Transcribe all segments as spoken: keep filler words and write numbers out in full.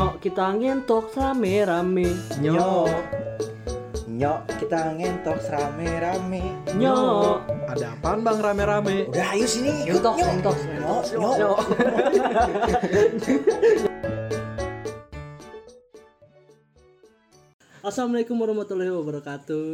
Nyok kita ngentok rame-rame. Nyok Nyok kita ngentok rame-rame. Nyok. Ada apaan bang rame-rame? Udah ayo sini. Ngentok, ngentok. Nyok Nyok Nyok. Assalamualaikum warahmatullahi wabarakatuh.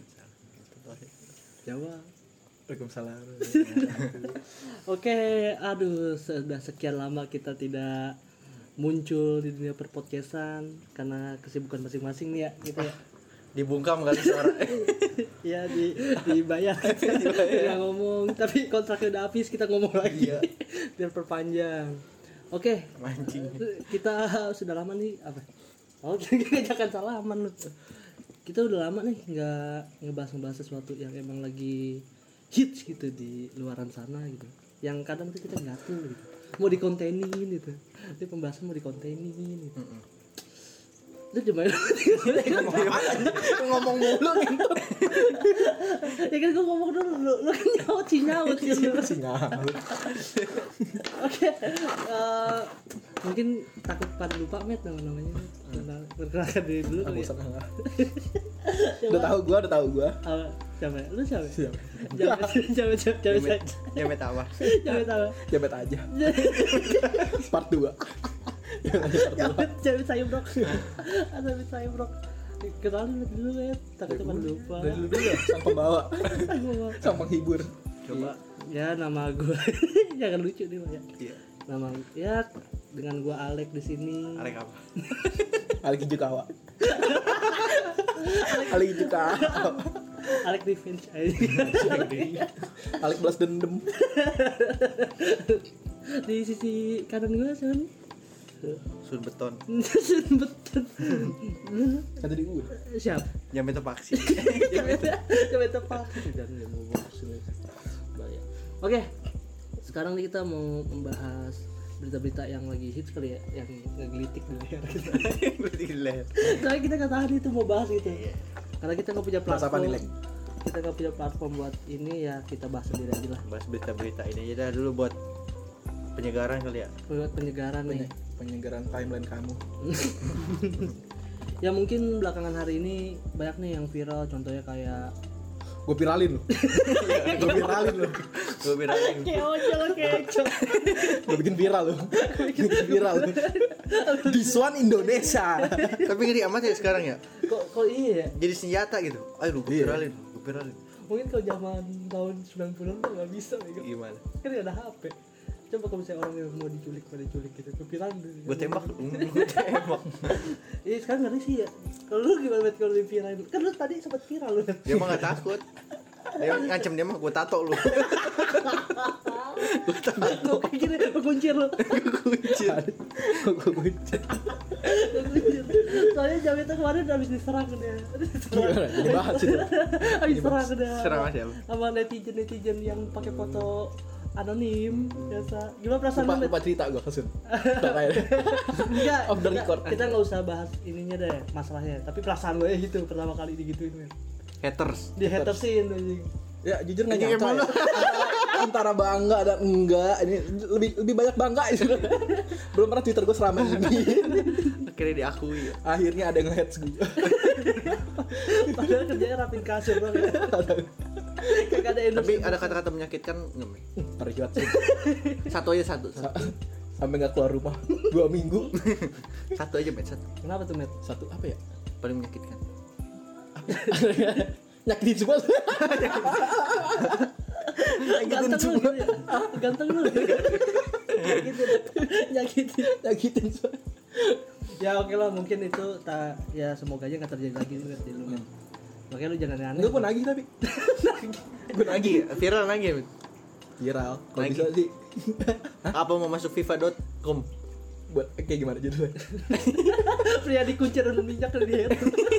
Jawa. Waalaikumsalam. Oke, aduh, sudah sekian lama kita tidak muncul di dunia perpodcastan karena kesibukan masing-masing nih ya, gitu ya. Dibungkam kali suara. Ya di dibayar kita ngomong, tapi kontraknya udah habis kita ngomong lagi. Iya. Biar perpanjang. Oke. Mancing. Kita sudah lama nih apa? Oh, kita jangan salaman lu. Kita udah lama nih nggak ngebahas-ngebahas sesuatu yang emang lagi hits gitu di luaran sana gitu. Yang kadang tuh kita nggak tahu gitu. Mau dikontenin gitu. Ini pembahasan mau dikontenin gitu. Lu gimana? Ngomong mulu gitu. Ya kan gue ngomong dulu, lu, lu kan nyaut sih nyaut gitu. Singaut. Oke, uh, mungkin takut pada lupa Met namanya. Perkenalkan diri dulu kali ya. Udah tahu gua, udah tahu gua. Uh, siapa? Lu siapa? Siapa? Jamet, jamet, jamet, jamet, Jamet apa? jamet apa? Jamet aja. Part dua. Jamet, jamet saya bro. Jamet saya bro. Kenalin dulu ya, takut pada lupa. Dari dulu ya, sang pembawa, sang penghibur. Coba. Ya nama gue, jangan lucu nih ya. Iya. Nama ya dengan gue Alek di sini. Alek apa? Alek Jukawa. Alek Jukawa. Alek Revenge aja. Alek Balas Dendam. Di sisi kanan gue Sun. Sun Beton. Sun Beton. Kan tadi gua. Siap. Jamet Paksi. Coba tepat. Jangan mau box ini. Bahaya. Oke. Sekarang nih kita mau membahas berita-berita yang lagi hits kali ya, yang ngegelitik di leher kita. Ngelitik di leher. Soalnya kita nggak tahan itu mau bahas gitu. Karena kita nggak punya platform. Kita nggak punya platform buat ini ya, kita bahas sendiri aja lah. Bahas berita-berita ini aja dah dulu buat penyegaran kali ya. Buat penyegaran nih. Penyegaran timeline kamu. Ya mungkin belakangan hari ini banyak nih yang viral, contohnya kayak Gue viralin loh. Gue viralin loh. Gue viralin. keocol keocol. Gue bikin viral loh. Bikin viral loh. This one Indonesia. Tapi ngeri amat ya sekarang ya. Kok kok iya ya? Jadi senjata gitu. Ayo lu gue Iya. viralin, gue viralin. Mungkin kalau zaman tahun sembilan puluhan tuh nggak bisa nih. Gimana? Kan nggak ada H P. Coba kalau misalnya orang yang mau diculik, mau diculik gitu, tuh viral dulu. Gue tembak lu. Gue tembak. Iya sekarang ngeri sih ya. Kalau lu gimana Bet kalau di viral? Kan lu tadi sempat viral lu. Dia mah gak takut. Dia ngancem dia mah gue tato lu. Gue tato. Kayak gini, gue kuncir lu. Gue kuncir. Gue kuncir. Soalnya Jametnya kemarin habis diserang dia. Gimana? Jadi bahas itu. Habis serang dia. Serang siapa? Sama netizen-netizen yang pakai foto anonim biasa. Gimana perasaan Lupa, lu? Bet? lupa cerita gue kesun. Enggak, Off the kita- record. Kita enggak usah bahas ininya deh, masalahnya. Tapi perasaan gue gitu pertama kali digituin, men. Haters. Di hatersin anjing. Ya jujur nggak Anjing, nyangka emang ya. Antara bangga dan enggak, ini lebih lebih banyak bangga itu. Belum pernah Twitter gue seramai ini. Akhirnya diakui. Akhirnya ada yang nge-hate gue. Padahal kerjanya rapin kasur banget. Kagak ada endorse. Tapi ada kata-kata menyakitkan nggak? Mi? Terjat sih. Satu aja satu, satu. Sampai nggak keluar rumah dua minggu. Satu aja bet satu. Kenapa tuh, Met? Satu apa ya? Paling menyakitkan. Nyakitin semua. Ganteng lu gitu ya. Ganteng lu. Nyakitin. Nyakitin. Nyakitin semua. Ya oke lah, mungkin itu tak ya semoga aja enggak terjadi lagi Met, di lu, Met. Makanya lu jangan aneh. Enggak, gue nagih tapi. Gue nagih, viral nagih. Bet. Viral. Kalau Nagih. bisa sih. Apa mau masuk fifa dot com? Buat kayak gimana judulnya? Pria dikuncir dan minyak di leher.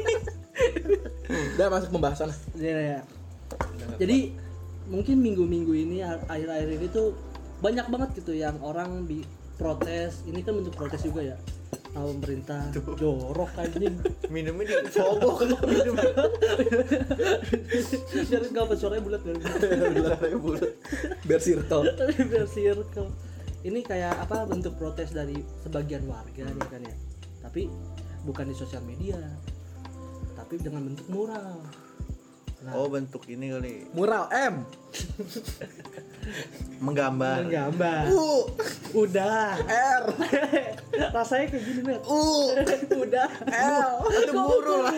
Udah masuk pembahasan lah. Ya, ya. Jadi mungkin minggu-minggu ini akhir-akhir ini tuh banyak banget gitu yang orang bi protes. Ini kan bentuk protes juga ya. Sama pemerintah jorok anjing. Minumnya di fogok minum. Biar enggak apa suaranya bulat biar Suaranya bulat. Biar circle. biar circle. Ini kayak apa bentuk protes dari sebagian warga nih kan ya. tapi bukan di sosial media, tapi dengan bentuk mural. Nah, Oh bentuk ini kali. Mural M. Menggambar. menggambar. U. Udah. R. Rasanya kayak gini, Met. U. Udah. L. Itu murul lah.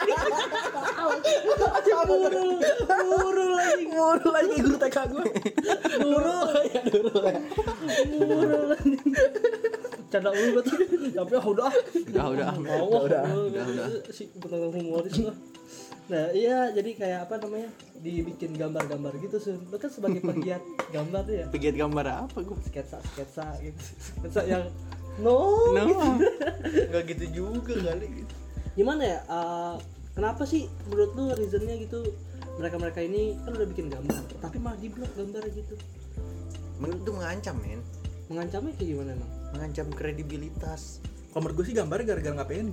Murul. Murul lagi. Murul lagi guru T K gue. Murul. Ya dulu ya. Murul lagi. Canda ulu betul. Tapi ah udah. Udah udah. Mau Udah, udah, udah. Si benar humoris lah. Nah iya jadi kayak apa namanya dibikin gambar-gambar gitu Sun. Lo kan sebagai pegiat gambar tuh ya, Pegiat gambar apa gue? sketsa sketsa gitu, sketsa yang no, No. gitu. Enggak gitu juga kali. Gimana ya? Uh, kenapa sih menurut lu reasonnya gitu? Mereka-mereka ini kan udah bikin gambar, tapi malah di blok gambarnya gitu. Menurut itu mengancam men. Mengancamnya kayak gimana emang? Mengancam kredibilitas. Kalau menurut gue sih gambarnya gara-gara nggak P N G.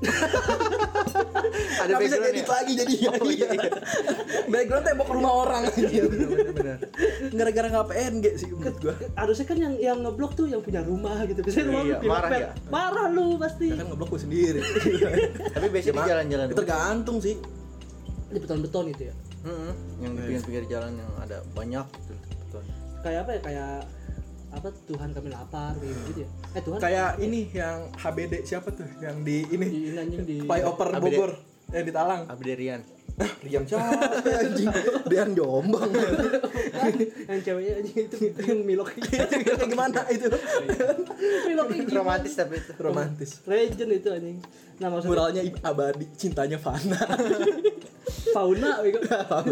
Ada Nggak bisa background edit ya? lagi jadi Oh, iya. background tembok rumah orang Iya benar benar. gara-gara nggak P N G sih menurut gue. Harusnya kan yang yang ngeblok tuh yang punya rumah gitu. Biasanya rumah Iya, lu pilih marah pet. ya? Marah lu pasti. Ya kan ngeblok gue sendiri. Tapi biasanya di jalan-jalan. Itu tergantung sih. Di beton-beton itu ya. Heeh. Yang di pinggir-pinggir jalan yang ada banyak gitu. Betul. Kayak apa ya? Kayak apa Tuhan kami lapar gitu ya. Eh Tuhan Kayak ini yang H B D siapa tuh yang di ini di ini anjing di flyover H B D. Bogor yang di Talang. Abderian. Diam siapa anjing? Dian Jombang. yang ceweknya anjing itu yang milok Kayak gimana itu? milok itu Romantis tapi itu. Romantis. legend itu anjing. Nah maksudnya Muralnya abadi, cintanya fana. fauna bego.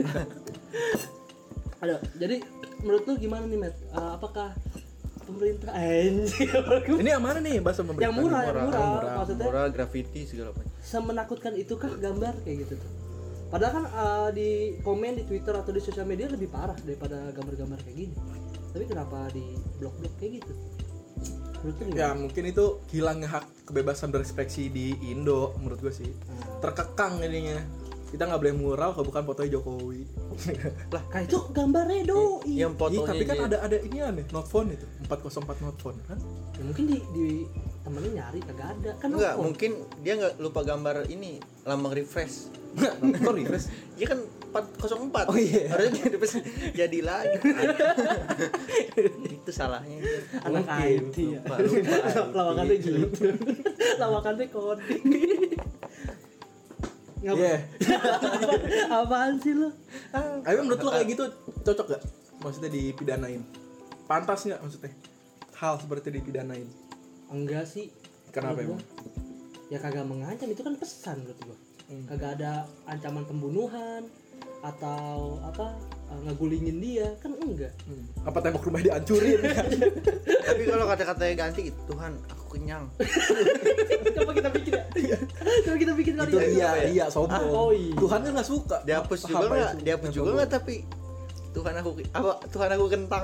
Ada. Jadi menurut lu gimana nih, Matt? Uh, apakah pemerintah anjing Ini yang mana nih bahasa pemerintah? yang murah, yang Murah, murah, murah. maksudnya Moral, graffiti segala macam. semenakutkan itukah gambar kayak gitu tuh? Padahal kan uh, di komen di Twitter atau di sosial media lebih parah daripada gambar-gambar kayak gini. Tapi kenapa di blok-blok kayak gitu? Menurut lu Ya gimana? mungkin itu hilangnya hak kebebasan berekspresi di Indo menurut gue sih. Hmm. Terkekang ininya. Kita nggak boleh mural kalau bukan fotonya Jokowi. Lah, kan itu gambarnya doi. Yang Ih, fotonya tapi kan dia- ada ada ini aneh, not phone itu empat nol empat not phone kan? Ya, mungkin di di temennya nyari kagak ada. Kan Enggak, nelfon. mungkin dia enggak lupa gambar ini lambang refresh. Kok refresh? Dia kan empat nol empat. Oh, iya. Harusnya dia refresh jadi lagi. Itu salahnya itu. anak Mungkin. I T ya. Lupa, lupa. Lawakannya gitu. Lawakannya coding. Ngap- Iya. Apaan sih lo? Tapi menurut lo kayak gitu cocok gak? Maksudnya dipidanain? Pantas nggak maksudnya? Hal seperti dipidanain? Enggak sih. Kenapa Menurut emang? gua, ya kagak mengancam, itu kan pesan menurut gua. Hmm. Kagak ada ancaman pembunuhan atau apa uh, ngegulingin dia, kan enggak. Hmm. Apa tembok rumah dihancurin? Tapi kalau kata-katanya ganti, Tuhan, aku kenyang. Coba kita bikin ya. Coba kita bikin kali Itu ya. iya, iya sombong. Oh, iya. Tuhan kan nggak suka. Dihapus Apa juga itu? enggak? Dihapus Yang juga sombong. enggak tapi Tuhan aku apa Tuhan aku kentang.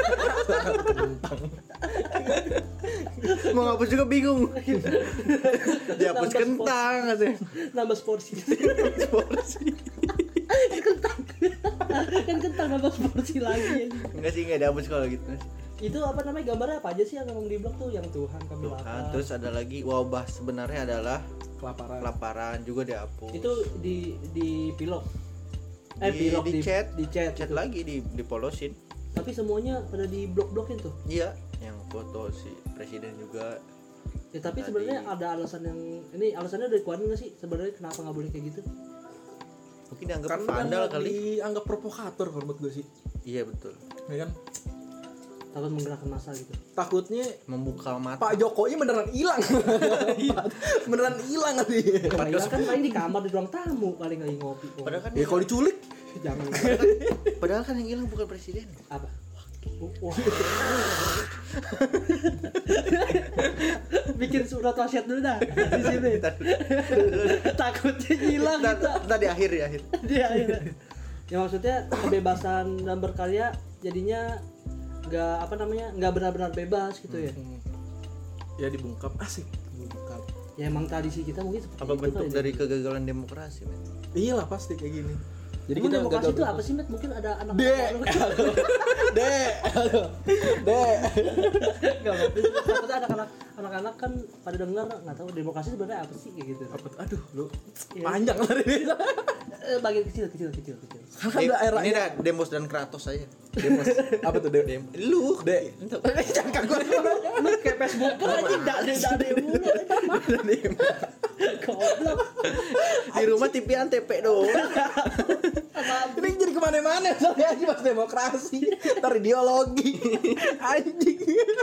Mau ngapus juga bingung. Dihapus Nambah kentang katanya. Nambah porsi. Porsi. Kan kentang. Kan kentang nambah porsi lagi. Enggak sih, enggak dihapus kalau gitu. Itu apa namanya gambarnya apa aja sih yang ngomong di blog tuh, yang Tuhan kami Tuhan, lapar. terus ada lagi wabah sebenarnya adalah Kelaparan. kelaparan juga dihapus. Itu di di pilok. Eh Di- pilok di chat. di chat. chat gitu. lagi di dipolosin. Tapi semuanya pada di blok-blokin tuh. Iya, yang foto si presiden juga. Ya tapi Tadi- sebenarnya ada alasan yang ini alasannya udah dikeluarin nggak sih sebenarnya kenapa nggak boleh kayak gitu? Mungkin dianggap Karena vandal kan kali. dianggap provokator kalau menurut gue sih. Iya betul. Ya kan? Takut menggerakkan massa gitu. Takutnya Membuka mata. Pak Jokowi beneran hilang. beneran hilang nanti. Padahal kan paling di kamar di ruang tamu paling lagi ngopi. kok. Padahal kan Ya kalau diculik Jangan. padahal kan yang hilang bukan presiden. Apa? Wah. Bikin surat wasiat dulu dah di sini. Takutnya hilang Ntar, kita. ntar di akhir di akhir. Dia ya. Ya maksudnya kebebasan dalam berkarya jadinya nggak apa namanya nggak benar-benar bebas gitu ya. ya dibungkam asik. Dibungkam. Ya emang tradisi kita mungkin seperti Apa itu bentuk kali. dari kegagalan demokrasi, men? Iyalah pasti kayak gini. Jadi Emang kita demokrasi gagal itu terus. apa sih, Met? Mungkin ada anak Dek. Dek. Dek. Enggak, Met. Takutnya anak-anak anak-anak kan pada dengar nggak tahu demokrasi sebenarnya apa sih kayak gitu. Apa tuh? Aduh, lu Iya. panjang lah ini. Eh, bagian kecil kecil kecil kecil. Kan ada era Ini dah Demos dan Kratos aja. demos. Apa tuh dem? Dem, lu De. Jangan gua. Lu kayak Facebook aja enggak ada ada mulu. Goblok. di rumah tipian T P doang. Ini jadi kemana-mana soalnya aja mas demokrasi, ntar ideologi, anjing.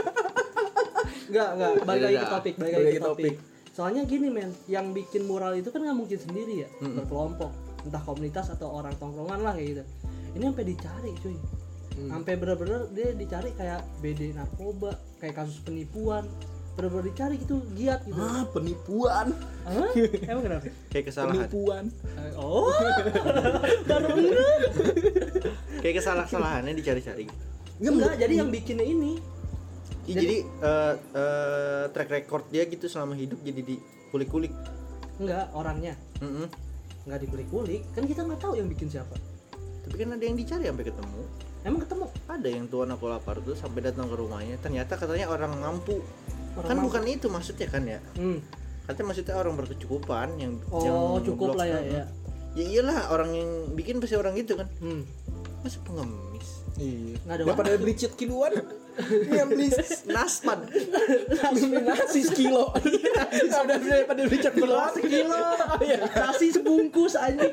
Enggak, enggak. Balik lagi ke Beda. topik, balik Balik lagi ke ke topik. topik. Soalnya gini men, yang bikin mural itu kan nggak mungkin sendiri ya, berkelompok, entah komunitas atau orang tongkrongan lah kayak gitu. Ini sampai dicari cuy, sampai bener-bener dia dicari kayak B D narkoba, kayak kasus penipuan, bener-bener dicari gitu, giat gitu. Ah, penipuan, Hah? Emang kenapa? Kayak kesalahan. penipuan. Oh, baru ini. Kayak kesalah-kesalahannya dicari-cari. Enggak, jadi yang bikinnya ini. Ya, jadi eh, eh, track record dia gitu selama hidup jadi dikulik-kulik. Enggak, orangnya. Mm-mm. Enggak dikulik-kulik, kan kita nggak tahu yang bikin siapa. Tapi kan ada yang dicari sampai ketemu. Emang ketemu? Ada yang tuan aku lapar tuh sampai datang ke rumahnya. Ternyata katanya orang mampu. Orang kan mampu. bukan itu maksudnya kan ya. Hmm. Katanya maksudnya orang berkecukupan yang Oh, yang cukup ngeblok. lah ya, Mm-mm. ya. Ya iyalah orang yang bikin pasti orang gitu kan. Hmm. Masa pengemis. Iya. Nggak ada Daripada beli cheat kiloan, yang beli Naspan. beli nasi sekilo. Udah daripada beli cheat kiloan. Sekilo, nasi sebungkus anjing.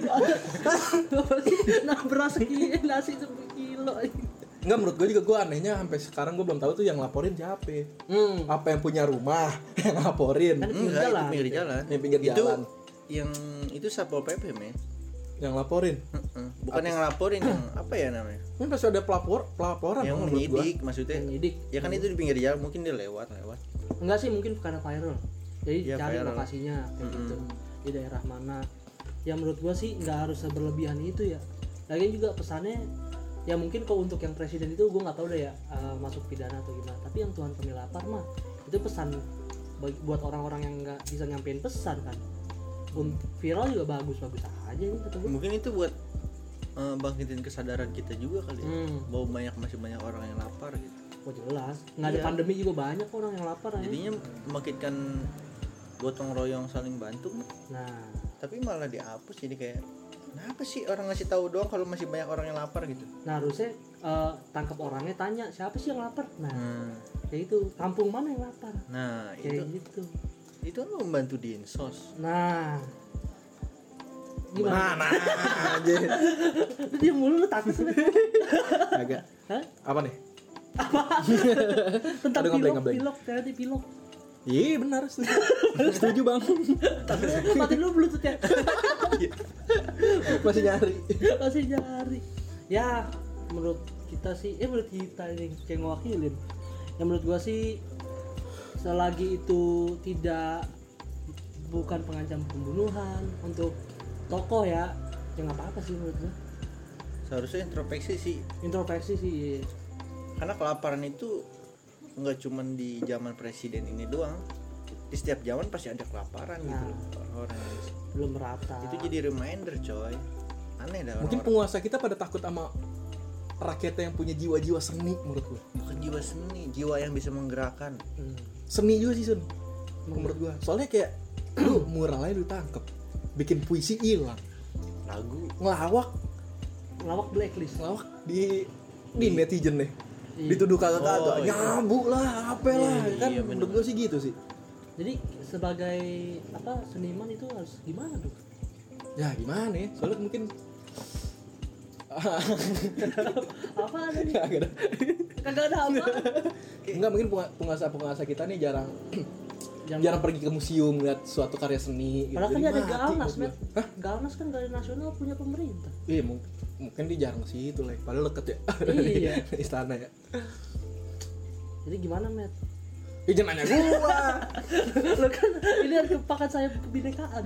Nah beras sekilo, nasi sekilo. Enggak, menurut gue juga gue anehnya sampai sekarang gue belum tahu tuh yang laporin siapa. Hmm. Apa yang punya rumah yang laporin, Kan pinggir Enggak, itu jalan. pinggir jalan. yang pinggir itu jalan, yang itu Satpol P P, men. yang laporin. Heeh. Bukan yang laporin, yang apa ya namanya? Kan pasti ada pelapor, pelaporan Yang dong menurut gua. menyidik maksudnya. Penyidik. Ya kan itu di pinggir jalan, mungkin dia lewat lewat. Enggak sih, mungkin karena viral. Jadi Iya, cari viral. lokasinya kayak Mm-mm. gitu. Di daerah mana. Ya menurut gua sih nggak harus seberlebihan itu ya. Lagian juga pesannya ya mungkin kalau untuk yang presiden itu gua nggak tahu deh ya uh, masuk pidana atau gimana. Tapi yang Tuhan kami lapar mah itu pesan bagi- buat orang-orang yang nggak bisa nyampein pesan kan. Untuk viral juga bagus-bagus aja nih kata gua. Mungkin itu buat eh, bangkitin kesadaran kita juga kali ya. Hmm. Bahwa banyak masih banyak orang yang lapar gitu. Oh jelas. Nggak ada Iya. pandemi juga banyak orang yang lapar aja. Jadinya membangkitkan gotong royong saling bantu. Nah, Tapi malah dihapus jadi kayak kenapa sih orang ngasih tahu doang kalau masih banyak orang yang lapar gitu. nah harusnya eh, tangkap orangnya tanya siapa sih yang lapar. Nah, Hmm. kayak itu kampung mana yang lapar. Nah, Kayak itu gitu. itu kan membantu dinsos. Nah, gimana? Nah, aja. Lu dia mulu lu takut lu. Agak. Hah? Apa nih? Tentang Aduh, ngebleng, pilok, ngebleng. pilok, ternyata pilok. Iya benar, setuju. Setuju bang. Matiin dulu bluetooth ya. Masih nyari. Masih nyari. Ya, menurut kita sih, eh menurut kita ini kayak ngewakilin. Ya menurut gua sih selagi itu tidak bukan pengancam pembunuhan untuk tokoh ya, ya nggak apa-apa sih menurut gua. Seharusnya introspeksi sih. Introspeksi sih. Iya. Karena kelaparan itu nggak cuman di zaman presiden ini doang. Di setiap zaman pasti ada kelaparan gitu Nah. loh, orang-orang. Belum merata. Itu jadi reminder coy. Aneh dah Mungkin orang-orang. penguasa kita pada takut sama rakyatnya yang punya jiwa-jiwa seni menurut gua. Bukan jiwa seni, jiwa yang bisa menggerakkan. Hmm. Seni juga sih Sun. Menurut gua. Soalnya kayak lu muralnya lu tangkep, bikin puisi hilang, Lagu. ngelawak, Ngelawak blacklist. ngelawak di di netizen deh. Iya. Dituduh kagak-kagak, Oh, iya. nyabu lah, apa lah, Iya, kan iya, menurut bener. gua sih gitu sih. Jadi sebagai apa seniman itu harus gimana tuh? Ya gimana ya? Soalnya mungkin Apa ada nih? Kagak ada. Kagak ada apa? Enggak, mungkin penga- penguasa-penguasa kita nih jarang Jangan jarang pergi ke museum lihat suatu karya seni gitu. Padahal kan Jadi dia ada mati Galnas, menurut Met. gua. Hah? Galnas kan gaya nasional punya pemerintah. Iya, mungkin mungkin dia jarang ke situ lah. Padahal deket ya. Iya. Istana ya. Jadi gimana, Met? Ih, jangan nanya gua. Lo kan ini ada kepakan saya kebinekaan.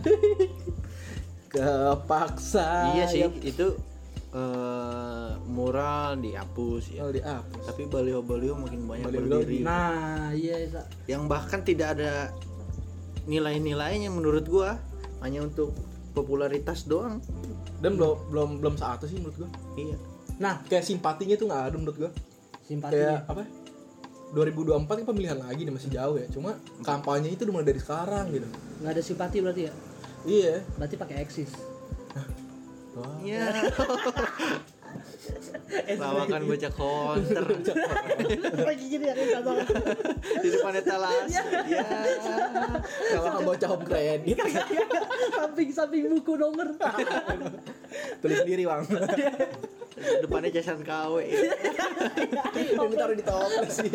Kepaksa. Iya sih, ya. itu eh, mural dihapus ya. Oh, dihapus. Tapi baliho-baliho makin banyak Baliho-baliho berdiri. Nah, iya Sa. Yang bahkan tidak ada nilai-nilainya menurut gua, hanya untuk popularitas doang. Dan belum belum belum saat sih menurut gua. Iya. Nah, Kayak simpatinya tuh nggak ada menurut gua. simpatinya. Kayak apa? dua ribu dua puluh empat kan pemilihan lagi nih, masih jauh ya. Cuma kampanye itu udah mulai dari sekarang gitu. Nggak ada simpati berarti ya? Iya. Berarti pakai eksis. Wah. Iya. Lawakan baca counter Lagi gini ya kan di depan etalase. Ya. Kalau kamu baca home credit, samping-samping buku nomor. tulis sendiri bang. Depannya jasan K W. Ini taruh di toples sih.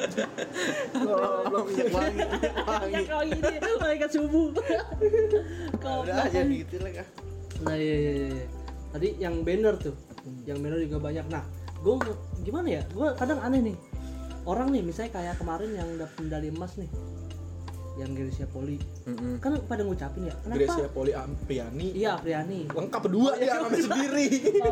Belum minyak wangi. Wangi. Kalau gini, malaikat subuh. Udah aja gitu lah. Nah iya, iya, iya. Tadi yang banner tuh, yang banner juga banyak. Nah, gue gimana ya? Gue kadang aneh nih. Orang nih, misalnya kayak kemarin yang dapat medali emas nih, yang Grecia Poli, Mm-mm. kan pada ngucapin ya. Kenapa? Grecia Poli Apriani. Iya, Apriani. Lengkap berdua dia namanya sendiri.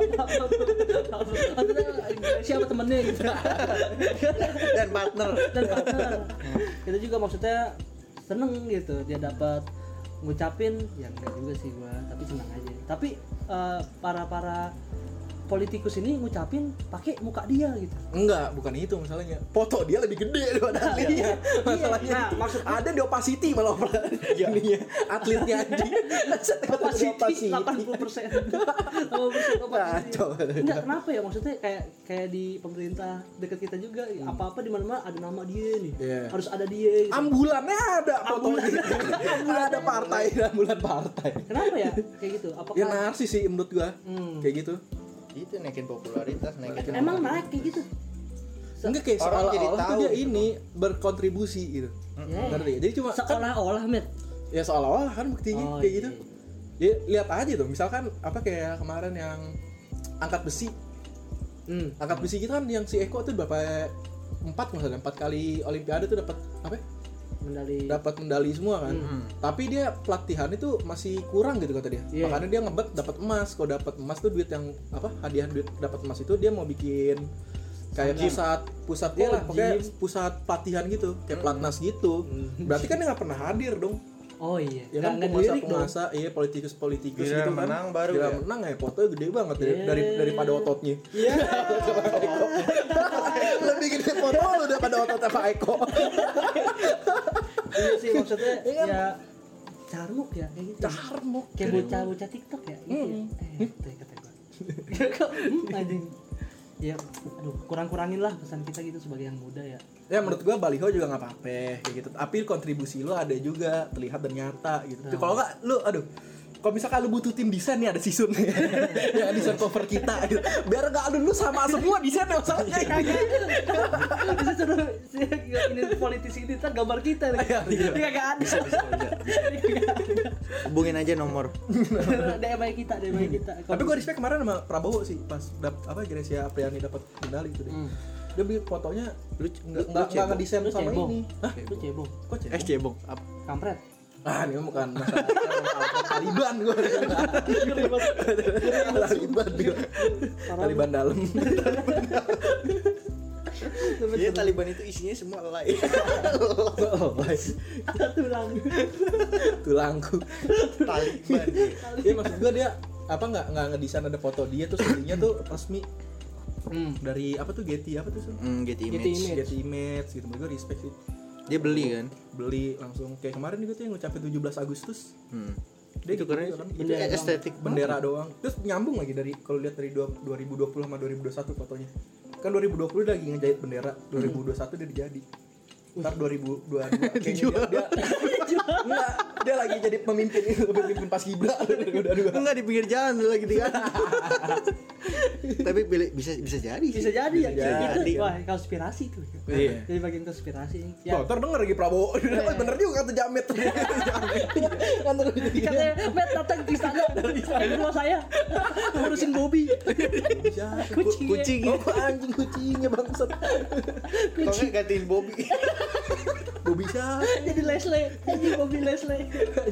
Maksudnya siapa temennya gitu. Dan partner. Dan partner. Kita juga maksudnya seneng gitu dia dapat ngucapin, ya enggak juga sih gua, tapi senang aja. Tapi uh, para para politikus ini ngucapin pakai muka dia gitu. Enggak, bukan itu masalahnya. Foto dia lebih gede daripada aslinya. Masalahnya Nah, itu. maksudnya- ada di opacity malah ininya atletnya aja. Opacity delapan puluh persen. delapan puluh persen opacity. Kacau. Enggak, kenapa ya maksudnya kayak kayak di pemerintah dekat kita juga apa-apa di mana-mana ada nama dia nih. Iya. Harus ada dia gitu. Ambulannya ada fotonya. Ada partai, ambulan partai. Kenapa ya kayak gitu? Apakah Ya narsis sih menurut gua. Hmm. Kayak gitu. Itu naikin popularitas, naikin. Emang naik kayak gitu? Enggak kayak Orang jadi seolah-olah tuh tahu dia gitu. ini berkontribusi gitu. Ya. Ngerti? Jadi cuma kan, Seolah-olah met. ya seolah-olah kan buktinya Oh, kayak iya. gitu. Ya lihat aja tuh, misalkan apa kayak kemarin yang angkat besi. Hmm. Angkat besi gitu kan yang si Eko tuh berapa empat misalnya empat kali olimpiade tuh dapat apa? ya? Medali. Dapat medali semua kan. Hmm. Tapi dia pelatihan itu masih kurang gitu kata dia. Iya. Makanya dia ngebet dapat emas. Kalau dapat emas tuh duit yang apa? Hadiah duit dapat emas itu dia mau bikin kayak Gym. pusat pusat Oh, dia lah pokoknya gym. pusat pelatihan gitu, kayak pelatnas gitu. Hmm. Berarti kan dia nggak pernah hadir dong. Oh iya. Ya kan Nggak penguasa ngelirik dong. penguasa iya politikus politikus Giliran gitu kan. menang baru Giliran ya? menang ya fotonya gede banget dari, Iya. dari daripada ototnya. Iya. Lebih gede foto lu daripada ototnya Pak Eko. Iya sih maksudnya Iya. ya carmuk ya kayak gitu. Carmuk. Kayak bocah-bocah TikTok ya gitu. Hmm. Ya? Eh, itu ya kata gua. Kok hmm, anjing. Ya, aduh, kurang-kurangin lah pesan kita gitu sebagai yang muda ya. Ya menurut gua baliho juga nggak apa-apa kayak gitu. Tapi kontribusi lu ada juga terlihat dan nyata gitu. Nah. Kalau nggak lu aduh kalau misalkan lu butuh tim desain nih ada Sisun ya desain cover kita gitu. Biar nggak lu sama semua desainnya masalahnya. Bisa suruh si ini politisi ini kan gambar kita nih. Iya. Dia kagak ada. Hubungin aja nomor. D M I kita, D M I kita. Tapi gua respect kemarin sama Prabowo sih pas dap, apa Grecia Apriani dapat medali itu deh. Hmm. Dia bikin fotonya Lu nggak lu nggak nggak ngedesain Lu sama cebong. ini. Hah? Lu cebong. Kok cebong? Eh cebong. Apa? Kampret. Ah, ini bukan masalah Taliban gua. Taliban dia. Taliban dalam. Iya Taliban itu isinya semua lain. Tulang. Tulangku. Taliban. Iya maksud gua dia apa nggak nggak ngedesain ada foto dia tuh aslinya tuh resmi Hmm. dari apa tuh Getty apa tuh Sun? Hmm, Getty Getty Image. Image. Getty Image gitu. Menurut gua respect sih. Dia beli kan. Beli langsung kayak kemarin juga tuh yang ngucapin tujuh belas Agustus. Hmm. Dia Itu gitu keren juga kan. sih. Itu Itu Bendera estetik bendera doang. Terus nyambung lagi dari kalau lihat dari dua- dua ribu dua puluh sama dua ribu dua puluh satu fotonya. Kan dua ribu dua puluh dia lagi ngejahit bendera, dua ribu dua puluh satu dia dijadi. Ntar dua ribu dua puluh dua kayaknya dia, dia enggak, dia lagi jadi pemimpin itu, pemimpin paskibra udah dua. Enggak di pinggir jalan dulu lagi kan. Tapi pilih, bisa bisa jadi sih. Bisa jadi ya. Bisa jadi. Itu wah konspirasi tuh. Iya. Jadi bagian konspirasi. Ya. Ya. Ntar denger lagi Prabowo, dapat bener juga kata Jamet. Kan terus Katanya, Met datang ke istana dari rumah saya ngurusin Bobby. Kucing. Kucing. Oh, anjing kucingnya bangsat. Kalau nggak gantiin Bobby. Bobby siapa? Jadi Leslie, jadi Bobby Leslie.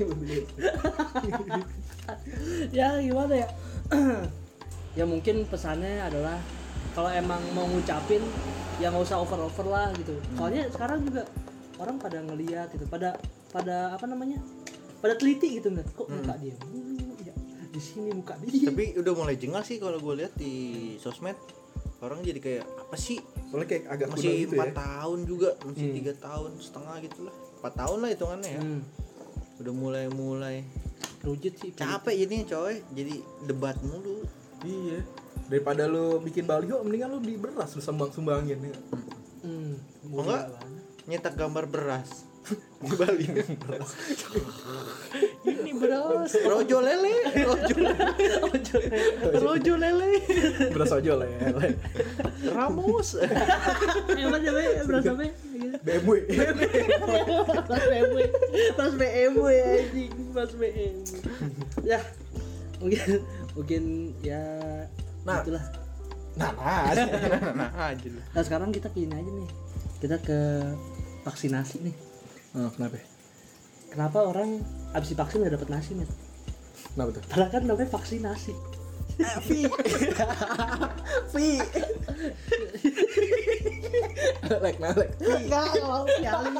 Ya gimana ya? Ya mungkin pesannya adalah kalau emang mau ngucapin ya nggak usah over over lah gitu. Soalnya sekarang juga orang pada ngeliat gitu, pada pada apa namanya? Pada teliti gitu nggak? Kok muka dia mulu ya? Di sini muka dia. Tapi udah mulai jengah sih kalau gue lihat di sosmed. Orang jadi kayak apa sih? Soalnya kayak agak kuno Masih gitu empat ya. tahun juga, masih Hmm. tiga tahun setengah gitu lah. empat tahun lah hitungannya ya. Hmm. Udah mulai-mulai Rujit sih. capek jadinya coy. Jadi debat mulu. Iya. Daripada lu bikin baliho mendingan lu di beras lu sumbang-sumbangin ya. Hmm. Oh enggak? Nyetak gambar beras di Bali. Ini beras rojo lele, rojo lele, rojo lele, Beras ojo lele. Ramos. Eh, apa namanya? Berasa apa? B M W. Pas B M W. Pas B M W anjing, pas B M W. Ya. Mungkin mungkin ya Nah. itulah. Nah, nah. Nah aja lu. Nah, sekarang kita ke ini aja nih. Kita ke vaksinasi nih. Oh, kenapa? Kenapa orang abis divaksin gak dapet nasi, Met? Kenapa tuh? Padahal kan namanya vaksinasi. Vi. Vi. Lek, nah, lek. Enggak, mau kali.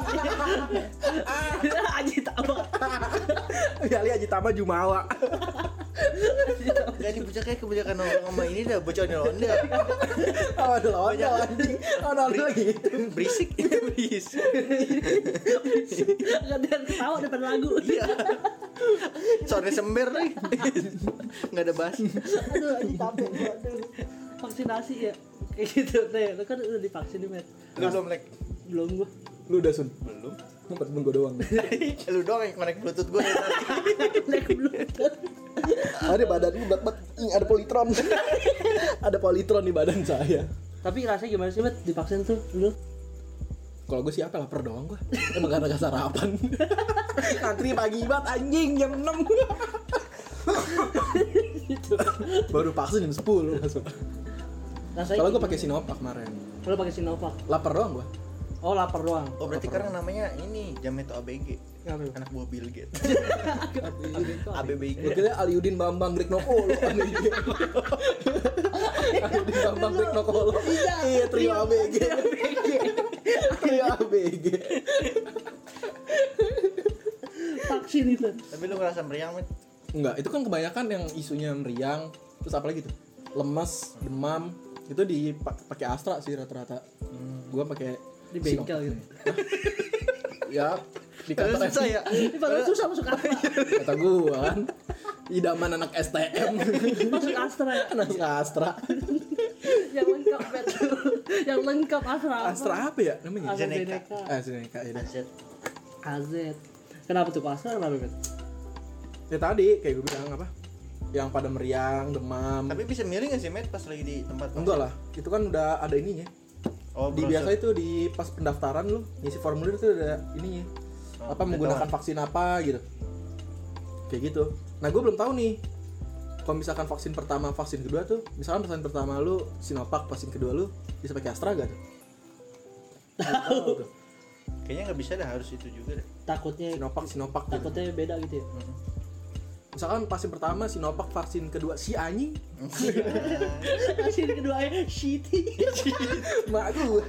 Aji tahu. Kali aja tambah Jumawa. Jadi bocah kayak kebanyakan orang sama ini dah bocah Honda. Oh, ada lawan anjing. Oh, ada lagi. Berisik, berisik. Gantian ketawa depan lagu. Iya. Sore sember nih. Enggak ada bass. Aduh, aji capek gua. Aduh. Vaksinasi ya. Kayak gitu deh. Lu kan udah divaksin nih, Met. Lu belum lek. Belum gua. Lu udah sun. Belum. Tempat temen gue doang. Lu doang yang connect bluetooth gue. Naik belum. Ada badan lu berat banget. Ih, ada politron. Ada politron di badan saya. Tapi rasanya gimana sih, Met? Divaksin tuh dulu? Kalau gue siapa lapar doang gue. Emang gak ada sarapan. Ngantri pagi banget anjing jam enam. Baru vaksin jam sepuluh masuk. Rasanya Kalau gue pakai Sinovac kemarin. Lu pakai Sinovac. Lapar doang gue. Oh, lapar doang. Oh berarti karena namanya ini Jameto A B G. Ngapain? Anak buah Bill Gates. A A B B G. Gue kira Aliudin Bambang Greknokolo. Aliudin Bambang Greknokolo. Iya, trio A B G. Trio A B G. Vaksin itu. Tapi lu ngerasa meriang, Met? Enggak, itu kan kebanyakan yang isunya meriang, terus apa lagi tuh? Lemas, demam, itu di pakai Astra sih rata-rata. Gua pakai Di bengkel gitu. Ya, di kata Susah ya. Ini padahal susah masuk Astra. kata gua kan. Idaman anak S T M. Masuk Astra ya. Anak Astra. Yang lengkap, Bet. Yang lengkap Astra. apa? Astra apa ya namanya? AstraZeneca. Ah, Zeneca ya. A Z. A Z. Kenapa tuh Astra kenapa, Bet? Ya tadi kayak gue bilang apa? Yang pada meriang, demam. Tapi bisa milih nggak sih, Met, pas lagi di tempat? Enggak lah, itu kan udah ada ininya. Oh, Di browser. biasa itu di pas pendaftaran lu ngisi formulir tuh ada ininya. Oh, Apa menggunakan pengetahuan. vaksin apa gitu. Kayak gitu. Nah, gue belum tahu nih. Kalau misalkan vaksin pertama, vaksin kedua tuh, misalkan vaksin pertama lu Sinovac, vaksin kedua lu bisa pakai Astra gak tuh? Tahu tuh. Kayaknya nggak bisa dah, harus itu juga deh. Takutnya Sinovac, Sinovac gitu. takutnya beda gitu ya. Misalkan vaksin pertama Sinovac, vaksin kedua si anjing. Vaksin keduanya shitty. Mak gua.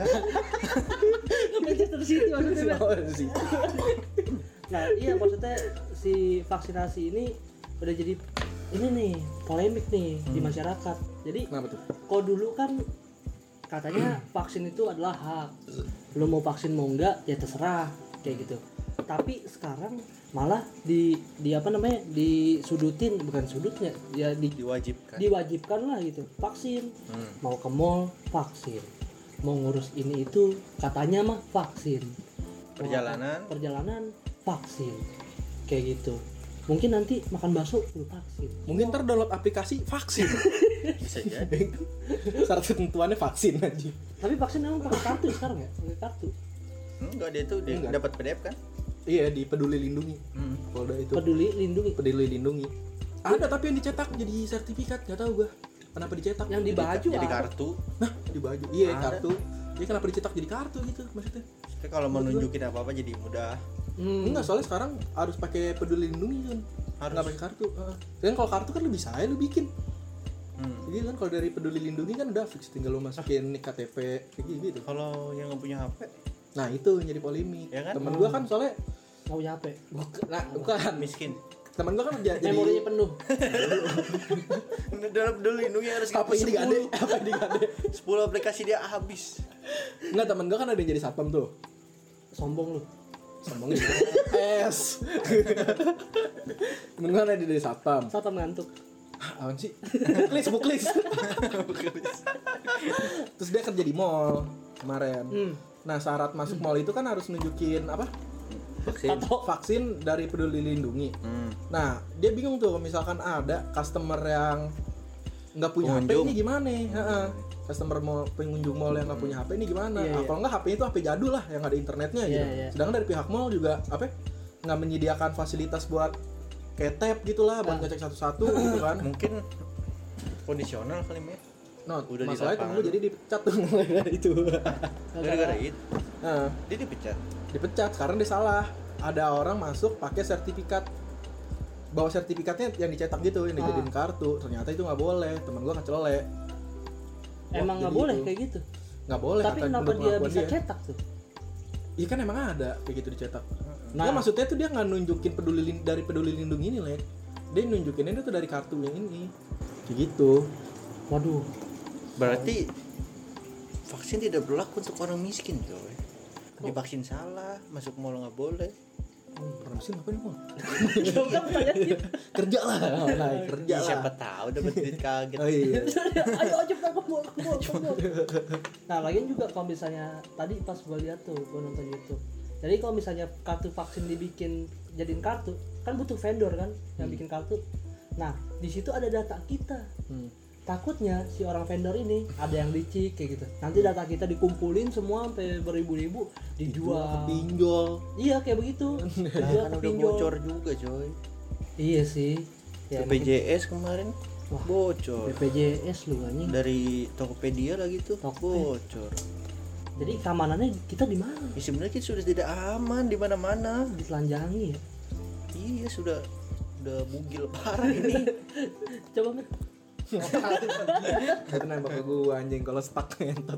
Manchester City maksudnya, Bet. Oh, si. Nah, iya maksudnya si vaksinasi ini udah jadi ini nih polemik nih di masyarakat. Jadi Kenapa tuh? kalau dulu kan katanya vaksin itu adalah hak. Lo mau vaksin mau enggak ya terserah kayak gitu. Tapi sekarang malah di di apa namanya disudutin, bukan sudutnya ya di, Diwajibkan. diwajibkan lah gitu vaksin. Hmm. Mau ke mall vaksin, mau ngurus ini itu katanya mah vaksin. Mau Perjalanan. apa- perjalanan vaksin kayak gitu. Mungkin nanti makan bakso lu vaksin. Mungkin ntar download aplikasi vaksin. Bisa jadi. Syarat ketentuannya vaksin aja. Tapi vaksin emang pakai kartu sekarang ya? Pakai kartu. Enggak, dia tuh dia Enggak. dapat P D F kan? Iya, di Peduli Lindungi. Hmm. Polda itu. Peduli lindungi. Peduli Lindungi. Ada tapi yang dicetak jadi sertifikat, nggak tahu gua. Kenapa dicetak? Yang di baju Jadi apa? kartu. Nah, di baju. Iya, Ada. kartu. Dia kenapa dicetak jadi kartu gitu maksudnya? Tapi kalau mau nunjukin apa-apa jadi mudah. Hmm. Enggak, soalnya sekarang harus pakai Peduli Lindungi kan. Harus. Nggak pakai kartu. Heeh. Dan kalau kartu kan lebih saya lu bikin. Hmm. Jadi kan kalau dari Peduli Lindungi kan udah fix, tinggal lu masukin nik K T P kayak gitu. Kalau yang nggak punya H P, Nah, itu yang jadi polemik. Ya kan? Temen gua kan soalnya Mau nyampe. bukan, nah, bukan miskin. teman gua kan ja- jadi Memorinya penuh. Dalam peduli lindungi harus apa ini gade? Apa ini gade? sepuluh aplikasi dia habis. Enggak, teman gua kan ada yang jadi satpam tuh. Sombong lu. Sombongin es. Temen gua ada yang jadi satpam. Satpam ngantuk. Ah, apaan sih? Klis, buklis. Terus dia kerja di mall kemarin. Hmm. Nah, syarat masuk mall itu kan harus nunjukin apa? Vaksin. Atau Vaksin dari Peduli Lindungi. Hmm. Nah, dia bingung tuh kalau misalkan ada customer yang nggak punya H P Pengunjung. ini gimana? Heeh. Customer mall, pengunjung mall yang nggak punya H P ini gimana? Iya, Ah, iya. kalau nggak H P itu H P jadul lah yang nggak ada internetnya Iya, gitu. iya. Sedangkan dari pihak mall juga apa? Nggak menyediakan fasilitas buat kayak tab gitulah buat Ah. ngecek satu-satu gitu kan. Mungkin kondisional kali ya. No, Udah di masalahnya temen lu lapangan. jadi dipecat tuh mulai dari itu. Gara-gara itu Nah, dia dipecat. dipecat karena dia salah. Ada orang masuk pakai sertifikat, bawa sertifikatnya yang dicetak gitu, yang dijadiin Ah. kartu. Ternyata itu nggak boleh. Temen gua kecelek. emang Wah, nggak jadi boleh itu. kayak gitu. Nggak boleh. Tapi kata kenapa menurut dia pengakuan bisa cetak tuh? Iya kan emang ada kayak gitu dicetak. Nah. Nah, maksudnya tuh dia nggak nunjukin peduli lin- dari peduli lindungi ini, Lek. Dia nunjukinnya tuh dari kartu yang ini. Kayak gitu. Waduh. Berarti vaksin tidak berlaku untuk orang miskin, coy. Divaksin salah, masuk mall nggak boleh. Orang sih ngapain mau? Coba pertanyaan. Kerja lah. Oh, nah, kerja Ya, lah. siapa tahu dapat duit kaget. Oh iya. Ayo aja kita ke mall, ke mall, ke mall. Nah, lagian juga kalau misalnya tadi pas gua lihat tuh, gua nonton YouTube. Jadi kalau misalnya kartu vaksin dibikin jadiin kartu, kan butuh vendor kan yang bikin kartu. Nah, di situ ada data kita. Hmm. Takutnya si orang vendor ini ada yang licik kayak gitu. Nanti data kita dikumpulin semua sampai beribu-ribu dijual. Pinjol. Iya kayak begitu. Nah, Dijual kan ke udah pinjol. bocor juga, coy. Iya sih. Ya, B P J S kemarin Wah. bocor. B P J S lu anjing. Dari Tokopedia lagi tuh Tokpe. bocor. Jadi keamanannya kita di mana? Ya, sebenarnya kita sudah tidak aman di mana-mana. Ditelanjangi ya. Iya, sudah udah bugil parah ini. Coba Met. Itu nembak ke gua anjing kalau stuck ngentot.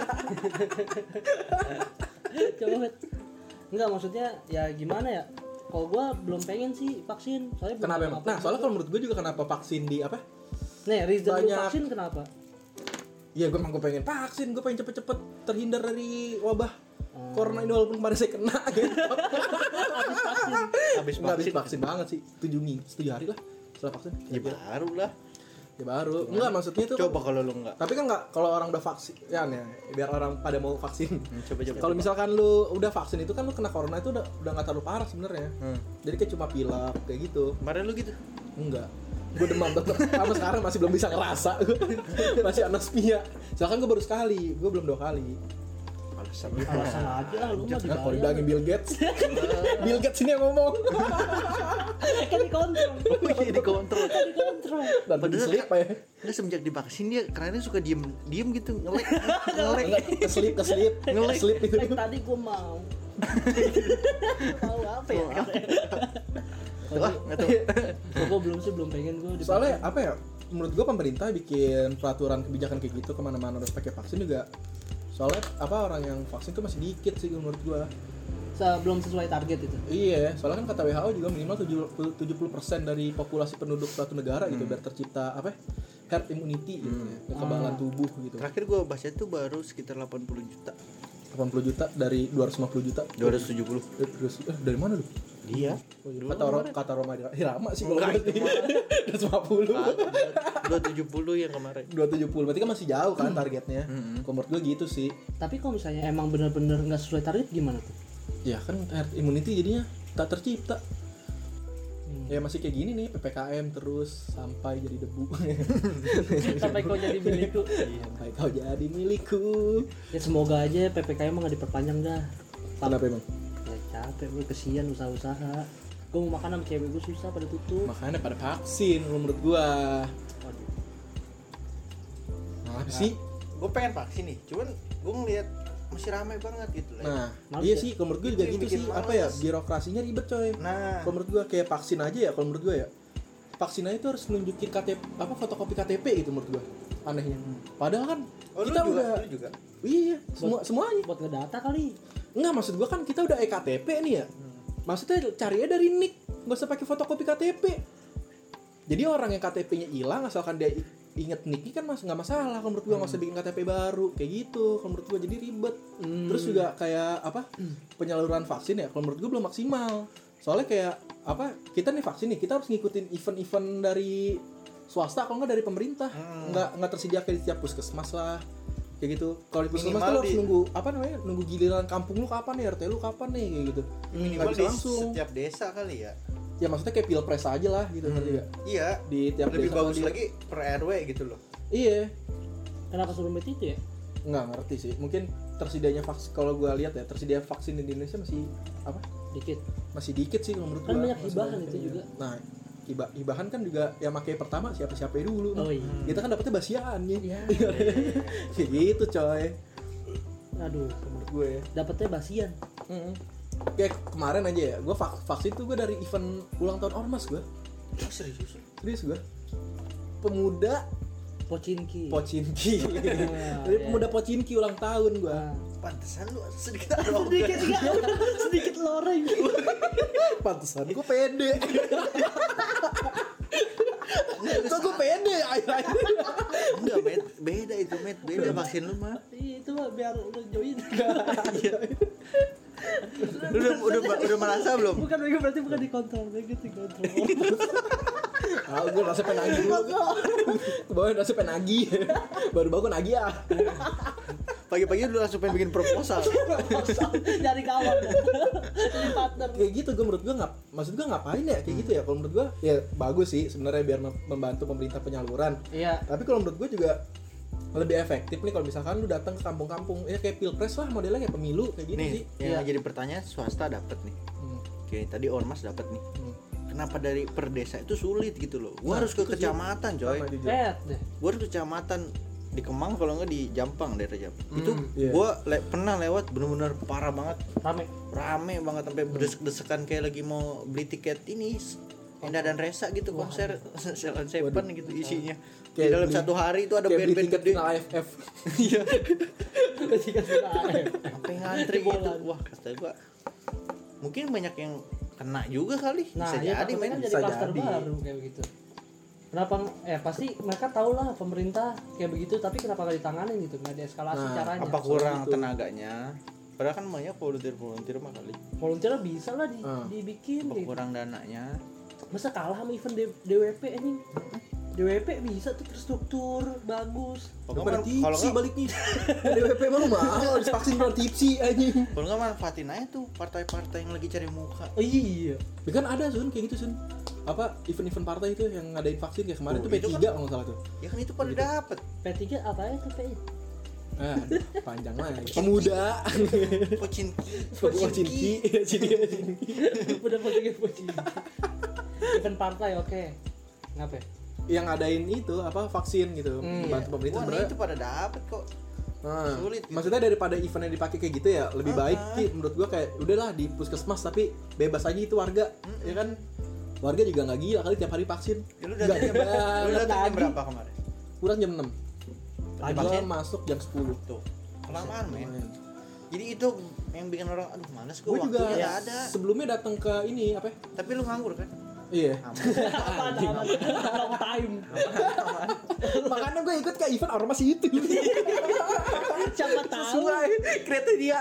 Coba Met. Enggak maksudnya ya gimana ya? Kalau gua belum pengen sih vaksin. Soalnya belum Kenapa ada emang? apa-apa Nah, soalnya juga. kalau menurut gua juga kenapa vaksin di apa? Nih, reason lu banyak- vaksin kenapa? Iya, gua emang gua pengen vaksin, gua pengen cepet-cepet terhindar dari wabah Hmm. corona ini walaupun kemarin saya kena gitu. Habis vaksin. Habis Nggak habis vaksin. vaksin banget sih. tujuh minggu, tujuh hari lah setelah vaksin. Ya baru lah. Ya baru. Enggak, maksudnya itu Coba kalau lu enggak. tapi kan nggak kalau orang udah vaksin ya nih biar orang pada mau vaksin. Hmm, Coba coba. Kalau misalkan lu udah vaksin itu kan lu kena corona itu udah udah nggak terlalu parah sebenarnya. Hmm. Jadi kayak cuma pilek kayak gitu. Kemarin lu gitu. Enggak. Gue demam tetep. Sama sekarang masih belum bisa ngerasa. Masih anosmia. Soalnya kan gue baru sekali, gue belum dua kali. Alasan. Alasan aja lah lu mah Nah, kalau dibayar. dibilangin Bill Gates, Bill Gates ini yang ngomong. Kan dikontrol. Iya dikontrol. Kan dikontrol. Dan Padahal diselip ya. Nggak, semenjak divaksin dia karena suka diem diem gitu ngelek ngelek. Enggak, keselip, keselip. Ngelek. Keselip itu. Like tadi gua mau. Mau apa ya? Wah nggak tahu. Gua belum sih belum pengen gua divaksin. Soalnya apa ya? Menurut gue pemerintah bikin peraturan kebijakan kayak gitu kemana-mana harus pakai vaksin juga. Soalnya apa orang yang vaksin tuh masih dikit sih menurut gue. Se- belum sesuai target itu. Iya, soalnya kan kata W H O juga minimal tujuh puluh persen dari populasi penduduk suatu negara gitu biar tercipta apa? Herd immunity gitu ya, kekebalan Ah. tubuh gitu. Terakhir gua baca itu baru sekitar delapan puluh juta. delapan puluh juta dari dua ratus lima puluh juta. dua ratus tujuh puluh. Eh, terus, eh, dari mana lu? Dia. Kata orang kata Roma Irama sih kalau Enggak, berarti. itu mah. dua ratus lima puluh. dua ratus tujuh puluh yang kemarin. dua ratus tujuh puluh berarti kan masih jauh kan targetnya. Mm-mm. Kalau menurut gue gitu sih. Tapi kalau misalnya emang bener-bener nggak sesuai target gimana tuh? Ya kan herd immunity jadinya tak tercipta. Hmm. Ya masih kayak gini nih P P K M terus sampai jadi debu. Sampai kau jadi milikku. Sampai kau jadi milikku. Ya semoga aja P P K M mah nggak diperpanjang dah. Kenapa emang? Ya capek gue kesian usaha-usaha. Gue mau makan sama cewek gue susah pada tutup. Makanya pada vaksin kalau menurut gua. Waduh. Nah, apa sih? Gue pengen vaksin nih, cuman gue ngeliat masih ramai banget gitu lah. Nah, Males iya ya? sih kalau menurut gua juga Itu yang gitu bikin sih. Apa ya? males. Birokrasinya ribet coy. Nah, Kalau menurut gua kayak vaksin aja ya kalau menurut gua ya. Vaksin aja itu harus nunjukin K T P apa fotokopi K T P gitu menurut gua. Anehnya. Padahal kan oh, lu kita juga, udah lu juga. iya, semua semuanya. Buat ngedata kali. Enggak, maksud gua kan kita udah E K T P nih ya. maksudnya cari aja dari nick, nggak usah pakai fotokopi K T P. Jadi orang yang K T P-nya hilang asalkan dia inget nicknya kan mas nggak masalah kalau menurut gua, nggak usah bikin K T P baru kayak gitu kalau menurut gua, jadi ribet. Hmm. Terus juga kayak apa penyaluran vaksin ya kalau menurut gua belum maksimal. Soalnya kayak apa kita nih vaksin nih kita harus ngikutin event-event dari swasta kalau nggak dari pemerintah, Hmm. nggak nggak tersedia kayak di setiap puskesmas lah kayak gitu. Kalau di puskesmas Minimal tuh lo harus di- nunggu apa namanya nunggu giliran kampung lu kapan nih, R T lu kapan nih kayak gitu. Nggak Minimal bisa di langsung. setiap desa kali ya. Ya maksudnya kayak pilpres aja lah gitu ngerti nggak? Iya. Di tiap Lebih desa bagus kalau di- lagi per R W gitu loh. Iya. Kenapa serumit itu ya? Nggak ngerti sih. Mungkin tersedianya vaksin kalau gua lihat ya tersedia vaksin di Indonesia masih apa? Dikit. Masih dikit sih kalau menurut Kan gua. banyak Masih hibahan banyak itu yang- juga. Nah, hibah hibahan kan juga yang pakai pertama siapa-siapa dulu. Oh iya. Kita kan dapetnya basiaan ya. Iya. Kayak gitu coy. Aduh, Menurut gue ya. dapetnya basian. Mm-mm. Kayak kemarin aja ya, gue vak- vaksin tuh gue dari event ulang tahun Ormas gue. Oh, serius. Serius gue. Pemuda Pocinki. Pocinki. Ah, Dari iya. pemuda Pocinki ulang tahun gue. Ah. Pantesan lu sedikit arogan. Sedikit enggak, sedikit loreng. Pantesan gue pede. Kok gue pede akhir-akhir. Enggak, Met. Beda itu, Met. Beda vaksin lu mah. Iya, itu mah biar lu join. Lu udah udah udah merasa belum? Bukan begitu, berarti bukan dikontrol, begitu dikontrol. Ah, gue rasa penagih dulu. Gue bawa rasa penagih. Baru-baru gue nagih ya. Pagi-pagi udah langsung pengen bikin proposal. Nyari kawan. Jadi partner. Kayak gitu gue menurut gue ngap, maksud gue ngapain ya kayak gitu ya. Kalau menurut gue ya bagus sih sebenarnya biar mem- membantu pemerintah penyaluran. Iya. Tapi kalau menurut gue juga lebih efektif nih kalau misalkan lu datang ke kampung-kampung ya kayak pilpres lah modelnya kayak pemilu kayak gitu sih. Nih, yang Iya. jadi pertanyaan swasta dapat nih. Hmm. Oke, tadi Ormas dapat nih. Hmm. Kenapa dari per desa itu sulit gitu loh? Gua Nah, harus ke itu sih. kecamatan, coy. Sama jujur. Eh, deh. Gua harus ke kecamatan di Kemang kalau nggak di Jampang daerah Jampang. Hmm, Itu iya. gua le- pernah lewat bener-bener parah banget, Rame. rame banget sampai berdesek-desekan kayak lagi mau beli tiket ini Endah dan Resa gitu konser Salon Seven gitu isinya. Di Kayak dalam beli- satu hari itu ada Kayak beli band-band tiket gede. final A F F. Iya. Ketika sudah A F. Sampai ngantri gitu. Wah, kata gua mungkin banyak yang kena juga kali. Nah, Bisa ya jadi takutnya men. kan jadi bisa klaster jadi. baru kayak begitu. Kenapa eh pasti mereka tahu lah pemerintah kayak begitu, tapi kenapa gak ditanganin gitu, nggak dieskalasi Nah, caranya. Apa kurang gitu. tenaganya? Padahal kan banyak volunteer-volunteer mah kali. Volunteer bisa lah di, Ah. dibikin Apa gitu. kurang dananya? Masa kalah sama event D- D W P anjing. D W P bisa tuh terstruktur bagus. Kalau Pokoknya pada kalau tipsi nggak baliknya. D W P mah lu mau habis vaksin pada tipsi anjing. kalau nggak manfaatin aja tuh partai-partai yang lagi cari muka. Oh, iya. Ya kan ada Sun kayak gitu Sun. Apa event-event partai itu yang ngadain vaksin kayak kemarin Oh, tuh P itu tiga kan- kalau nggak salah tuh. Ya kan itu pada dapet. P tiga apa ya tuh P I? Ah, panjang lah. Pemuda. Pocin Pocinki. Sini sini. Udah pakai pocin. Event partai oke. Ngapa? Yang ngadain itu apa vaksin gitu. Hmm, Bantu pemerintah Wah, sebenarnya. itu pada dapet kok. Nah, Sulit gitu. maksudnya daripada event yang dipakai kayak gitu ya lebih baik Ah. sih menurut gua kayak udahlah di puskesmas tapi bebas aja itu warga ya kan warga juga nggak gila kali tiap hari vaksin Ya, lu nggak datang nyebar Lu datang jam lagi. berapa kemarin? kurang jam enam Pagi gua vaksin? masuk jam sepuluh Tuh. Kelamaan men. lumayan. Jadi itu yang bikin orang aduh males gue Gua juga waktunya nggak ada. sebelumnya datang ke ini apa ya? Tapi lu nganggur kan? Iya Aman. Apa aman? Long time. makanya gue ikut ke event ormas itu Siapa tahu. sesuai kriteria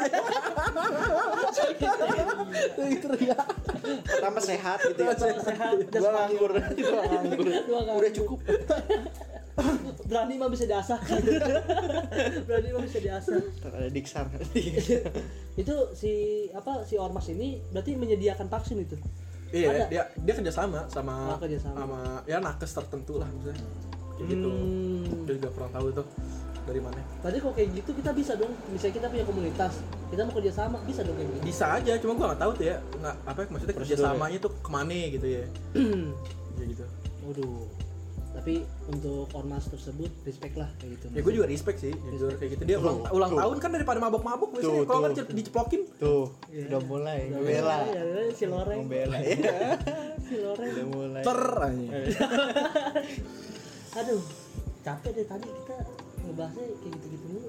kriteria Pertama sehat gitu ya. Sehat. Gua nganggur. Gua nganggur. Dua kali. Udah cukup. Berani mah bisa diasah. Berani mah bisa diasah. Ntar ada diksar. Itu si apa si ormas ini berarti menyediakan vaksin itu. iya Ada. dia dia kerjasama sama Oh, kerjasama. sama ya nakes tertentu lah misalnya kayak gitu Hmm. dia juga kurang tahu itu dari mana Berarti kalau kayak gitu kita bisa dong. Misalnya kita punya komunitas, kita mau kerja sama, bisa dong kayak gitu. bisa aja cuma gua nggak tahu tuh ya nggak apa maksudnya kerjasamanya tuh kemana gitu ya kayak gitu Waduh. Tapi untuk ormas tersebut respect lah kayak gitu. ya gue juga respect sih jujur kayak gitu dia ulang, Tuh, ulang tuh. tahun kan daripada mabok-mabok biasanya Tuh, kalau tuh, kan di- diceplokin Tuh, Iya. udah mulai Udah bela. mulai, ya, si Loreng. Membela ya. Si Loreng. Udah mulai. ter aja. Aduh, capek deh tadi kita ngebahasnya kayak gitu-gitu mulu.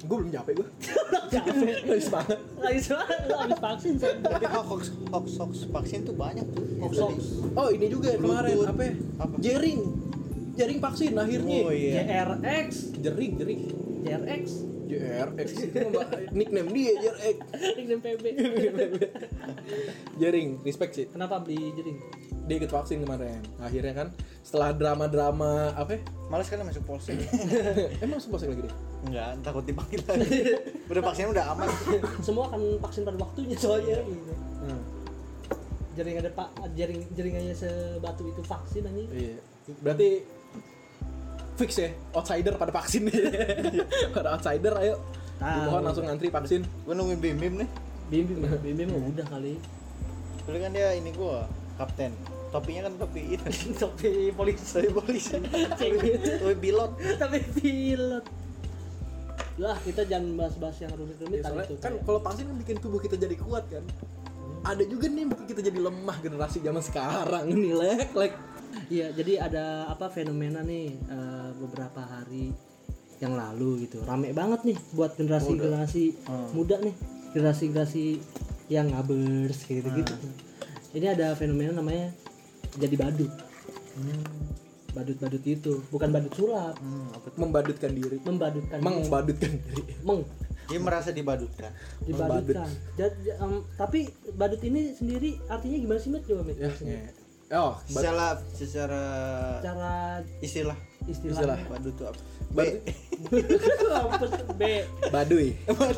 Gue belum capek gue. Capek. Lagi semangat. Lagi semangat lu habis vaksin San. Tapi hoax hoax hoax vaksin tuh banyak tuh. Hoax, Jadi, hoax. Oh ini juga kemarin Bluetooth. apa? ya? Apa? Jaring. Jaring vaksin akhirnya. Oh J iya. R X, Jering, jering. J R X, J R X itu mah nickname dia J R X. nickname P B. Jaring, respect sih. Kenapa beli jering? Dia ikut vaksin kemarin. Akhirnya kan setelah drama-drama apa? ya? Males kan masuk polsek. Emang sempat lagi deh. Enggak, takut dipanggil lagi. Udah vaksin udah aman. Semua akan vaksin pada waktunya soalnya. Hmm. Jaring ada pak, jaring jaringannya sebatu itu vaksin anjing. Iya. Berarti fix ya, outsider pada vaksin nih. Pada outsider ayo. Tahu. Dimohon langsung ngantri vaksin. Gue nungguin Bim Bim nih. Bim Bim, Bim Bim mah udah kali. Soalnya kan dia ini gua kapten. Topinya kan topi itu. Topi polisi. Topi polisi. Topi pilot. Tapi pilot. Lah kita jangan bahas-bahas yang rumit-rumit Ya, tadi soalnya itu. kan kalau vaksin kan bikin tubuh kita jadi kuat kan. Ada juga nih bikin kita jadi lemah generasi zaman sekarang nih lek lek. Iya, jadi ada apa fenomena nih eh, beberapa hari yang lalu gitu. Rame banget nih buat generasi-generasi Hmm. muda nih. Generasi-generasi yang ngabers kayak gitu-gitu. Ini ada fenomena namanya jadi badut. Badut-badut itu, bukan badut sulap, Hmm, apa tuh? Membadutkan diri. membadutkan. diri. Membadutkan diri. Meng Dia merasa dibadutkan. dibadutkan. Jadi, em, tapi badut ini sendiri artinya gimana sih, Met? Coba, Met. Ya, Maksudnya. ya. Oh, bad- Secara secara Cara istilah istilah, Istilah. badut tuh apa? Badut. Mampus, B. Baduy.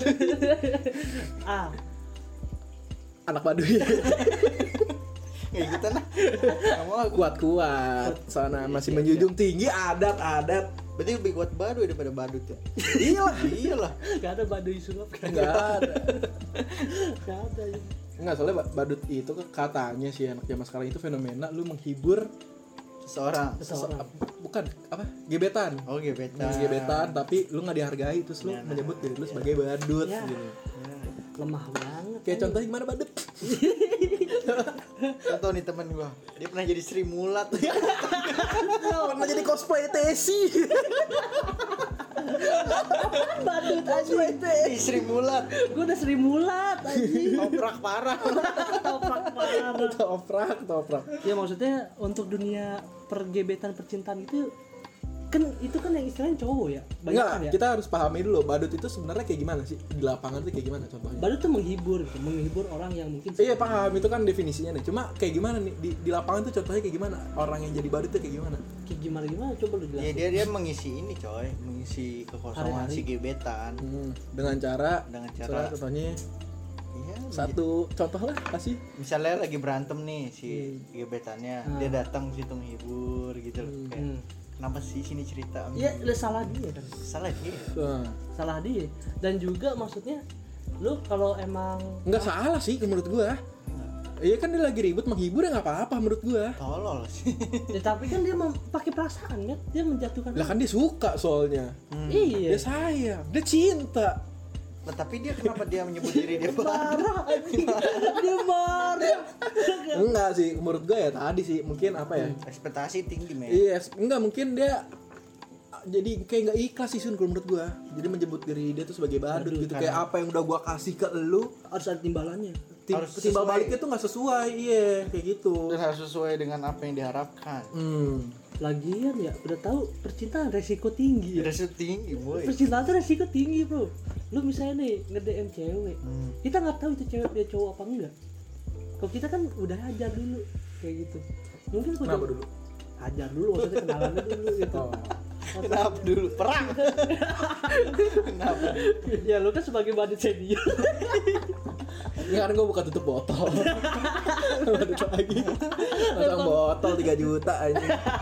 A. Anak baduy. Nggak ikutan lah. Nggak mau aku. Kuat-kuat. Sana masih menjunjung tinggi adat-adat. Berarti lebih kuat baduy daripada badut ya? Iyalah. Iyalah. Gak ada baduy sulap kan? Enggak ada. Gak ada ya. Enggak, soalnya ba- badut itu kan katanya sih anak zaman sekarang itu fenomena lu menghibur Seseorang. Seseorang. se- bukan apa? Gebetan. Oh gebetan. Gebetan tapi lu nggak dihargai terus lu Ya, nah, menyebut diri lu sebagai badut Ya. gitu. Lemah banget. Kayak contohnya gimana badut? Contoh nih temen gua, dia pernah jadi Sri Mulat. Pernah jadi cosplay Tesi. badut aja. Ih, Sri Mulat. Gue udah Sri Mulat anjing. Toprak parah. Toprak parah. Toprak, toprak. Ya maksudnya untuk dunia pergebetan percintaan itu kan itu kan yang istilahnya cowok ya. Banyak Enggak, kan ya. kita harus pahami dulu badut itu sebenarnya kayak gimana sih? Di lapangan tuh kayak gimana contohnya? Badut tuh menghibur gitu, menghibur orang yang mungkin Iya paham, itu kan definisinya nih. Cuma kayak gimana nih di, di lapangan tuh contohnya kayak gimana? Orang yang jadi badut tuh kayak gimana? kayak gimana gimana coba lu Ya jelasin. dia dia mengisi ini coy, mengisi kekosongan Hari-hari. si gebetan. Hmm, dengan cara Dengan Salah cara contohnya iya, satu contoh lah kasih. misalnya lagi berantem nih si gebetannya, Hmm. dia datang situ menghibur gitu loh. Kayak, Hmm. kenapa sih sini cerita? Iya, udah salah dia kan. Salah dia. Wah, Salah dia. Dan juga maksudnya lu kalau emang nggak salah sih menurut gua. Iya kan dia lagi ribut menghibur ya nggak apa-apa menurut gua. Tolol sih. ya, tapi kan dia mem- pakai perasaan kan, dia menjatuhkan. Lah kan dia suka soalnya. Iya. Dia sayang, dia cinta. Nah, tapi dia kenapa dia menyebut diri dia badut? marah anjing. Dia marah. Enggak sih, menurut gua ya tadi sih mungkin apa ya? Ekspektasi tinggi men. Iya, enggak mungkin dia jadi kayak nggak ikhlas sih Sun kalau menurut gua. Jadi menyebut diri dia tuh sebagai badut Badut, gitu. kan. Kayak apa yang udah gua kasih ke lu, Harus ada timbalannya. tim, Harus timbal sesuai. baliknya tuh nggak sesuai. Iya, kayak gitu. Dan harus sesuai dengan apa yang diharapkan. Hmm. Lagian ya udah tahu percintaan resiko tinggi ya. Resiko tinggi boy. Percintaan tuh resiko tinggi bro. Lu misalnya nih nge-D M cewek, Hmm. kita nggak tahu itu cewek dia cowok apa enggak. Kalau kita kan udah hajar dulu kayak gitu. Mungkin gua Kenapa coba- dulu? hajar dulu, maksudnya kenalannya dulu gitu. Oh. Kenapa dulu perang? Kenapa? Ya lu kan sebagai badut senior. Ini kan gue buka tutup botol. Badut lagi. Pasang botol tiga juta aja.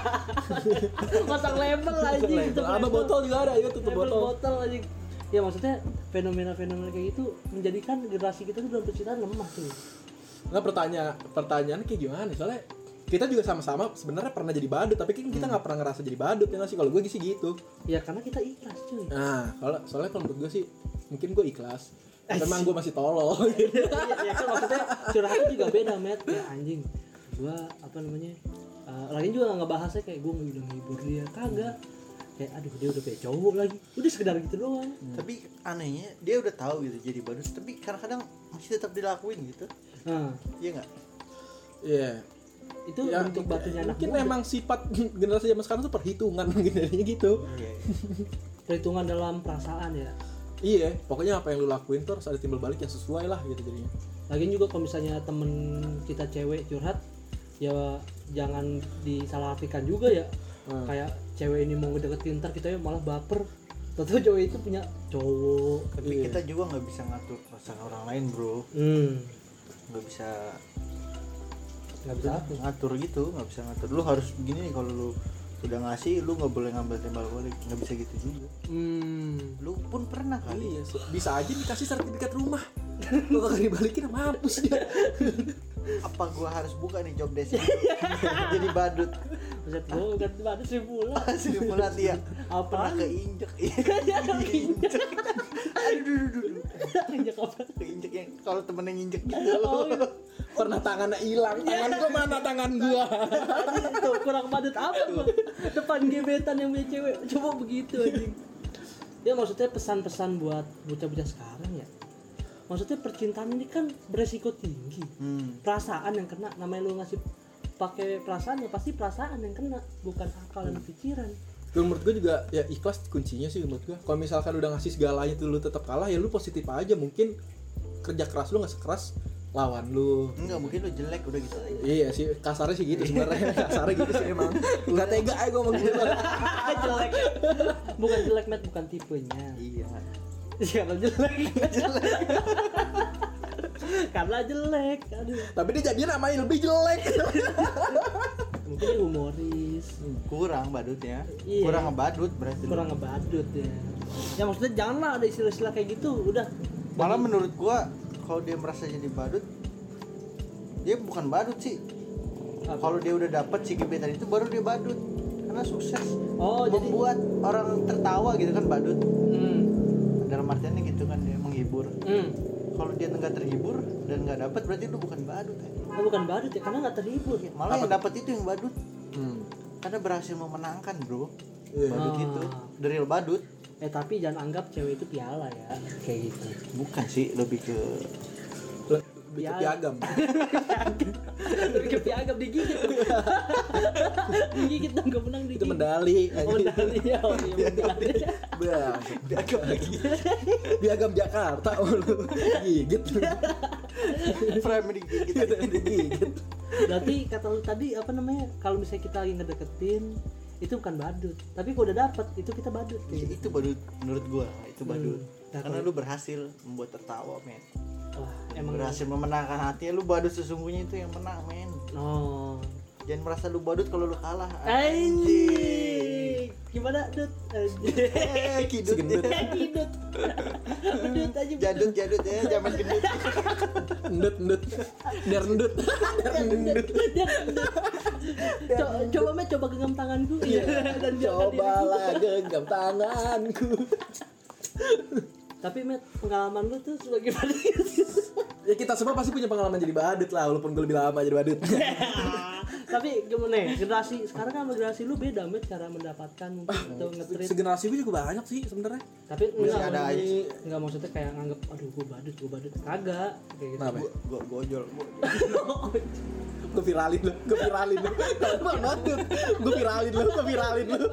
Pasang label aja gitu. Ada botol juga ada, ya tutup Label botol. botol aja. Ya maksudnya fenomena-fenomena kayak gitu menjadikan generasi kita tuh dalam percintaan lemah tuh. Nah pertanyaan pertanyaan kayak gimana? Soalnya kita juga sama-sama sebenarnya pernah jadi badut, tapi kan kita nggak pernah ngerasa jadi badut ya nggak sih? Kalau gue sih gitu. Ya karena kita ikhlas cuy. Nah, kalau soalnya kalau menurut gue sih mungkin gue ikhlas. Memang gue masih tolol. ya, ya kan maksudnya curhatnya juga beda met ya anjing gua apa namanya uh, lagi juga nggak ngebahasnya kayak gua udah menghibur dia kagak kayak aduh dia udah punya cowok lagi, udah sekedar gitu doang. Tapi anehnya dia udah tahu gitu jadi badut, tapi kadang-kadang masih tetap dilakuin gitu. Nah Iya nggak? Iya. itu Ya, bentuk batunya anak mungkin muda. memang sifat generasi zaman sekarang tuh perhitungan mungkin jadinya gitu. Iya. Perhitungan dalam perasaan ya. Iya, pokoknya apa yang lu lakuin tuh harus ada timbal balik yang sesuai lah gitu jadinya. Lagian juga kalau misalnya temen kita cewek curhat, ya jangan disalahartikan juga ya. Hmm. Kayak cewek ini mau ngedeketin, ntar kita malah baper. Tentu cewek itu punya cowok. Tapi Iya. kita juga nggak bisa ngatur perasaan orang lain bro, Hmm, nggak bisa nggak bisa apa? ngatur gitu, nggak bisa ngatur. Lu harus begini nih, kalau lu udah ngasih, lu nggak boleh ngambil timbal balik, nggak bisa gitu juga. Hmm. Lu pun pernah kali. Iya, bisa aja dikasih sertifikat rumah. Lu kagak dibalikin mampus dia. Apa gua harus buka nih job desk jadi badut? Buset gua udah ada seribu bulan. Sini bulan dia Apa? pernah keinjek. Keinjek. Aduh, duh, duh, duh. Keinjek apa? Keinjek yang kalau temennya nginjek gitu. Oh, iya. Pernah tangannya hilang. Tangan gua mana tangan gua? Tuh kurang padat apa gua? Depan gebetan yang punya cewek. Coba begitu anjing. Ya maksudnya pesan-pesan buat bocah-bocah sekarang ya. Maksudnya percintaan ini kan beresiko tinggi. Hmm. Perasaan yang kena, namanya lu ngasih pakai perasaan ya pasti perasaan yang kena, bukan akal dan pikiran. Kalau menurut gue juga ya ikhlas kuncinya sih menurut gue. Kalau misalkan udah ngasih segalanya tuh lu tetap kalah, ya lu positif aja. Mungkin kerja keras lu nggak sekeras lawan lu. Enggak, mungkin lu jelek udah gitu aja. Iya sih, kasarnya sih gitu sebenarnya. Kasarnya gitu sih emang. Nggak tega aja gue ngomong gitu. Jelek. Bukan jelek, Matt, bukan tipenya. Iya. Karena jelek. Karena jelek. Aduh. Tapi dia jadinya namanya lebih jelek. Mungkin dia humoris. Kurang badutnya. Iya. Kurang ngebadut berarti. lu. Kurang ngebadut ya. Ya maksudnya janganlah ada istilah-istilah kayak gitu. Udah. Malah menurut gua kalau dia merasa jadi badut, dia bukan badut sih. Apa? Kalau dia udah dapet si gebetan itu baru dia badut. Karena sukses Oh, jadi membuat orang tertawa gitu kan badut. hmm. Dalam artiannya gitu kan, dia menghibur. Hmm. Kalau dia nggak terhibur dan nggak dapet, berarti itu bukan badut ya. Oh, bukan badut ya, karena nggak terhibur. Malah yang dapet itu yang badut. Hmm. Karena berhasil memenangkan bro. Iya. Badut Ah. itu, the real badut. Eh tapi jangan anggap cewek itu piala ya, kayak gitu. Bukan sih, lebih ke Lebih ke Ya. piagam. Lebih ke piagam digigit. Digigit dong, gak menang digigit. Itu medali. Oh, medali ya, oh iya medali. Bang, piagam lagi. Piagam Jakarta oh, lu. Gigit lu. frame digigit. Digigit. Berarti kata lu tadi apa namanya? Kalau misalnya kita lagi ngedeketin, itu bukan badut. Tapi kalau udah dapet, itu kita badut. Ya, Kayak gitu. itu badut menurut gua, itu badut. Nah, Karena kalau- lu berhasil membuat tertawa, men. Wah, emang Berhasil memenangkan hatinya, lu badut sesungguhnya itu yang menang, men. Oh. Jangan merasa lu badut kalau lu kalah. Anjing. Gimana, Dut? Anjing. Eh, kidut. Segendut. Kidut. Bedut aja. Jadut jadut ya, zaman gendut. Endut, endut. Biar endut. Biar endut. Co- coba Met, coba genggam tanganku. Iya. Dan biarkan diriku. Cobalah genggam tanganku. Tapi Met, pengalaman lu tuh sebagai badut. Ya kita semua pasti punya pengalaman jadi badut lah, walaupun gue lebih lama jadi badut. Tapi gimana ya? Generasi sekarang kan sama generasi lu beda Met, cara mendapatkan mungkin atau nge-treat. Segenerasi gue juga banyak sih sebenarnya. Tapi enggak ada maksudnya- aja sih. enggak maksudnya kayak nganggep aduh gua badut, gua badut. Kagak kayak gitu. Kenapa? Gua gua gojol. Gua- Gue viralin lu, gue viralin lu. Bang badut, gue viralin lu, gue viralin lu.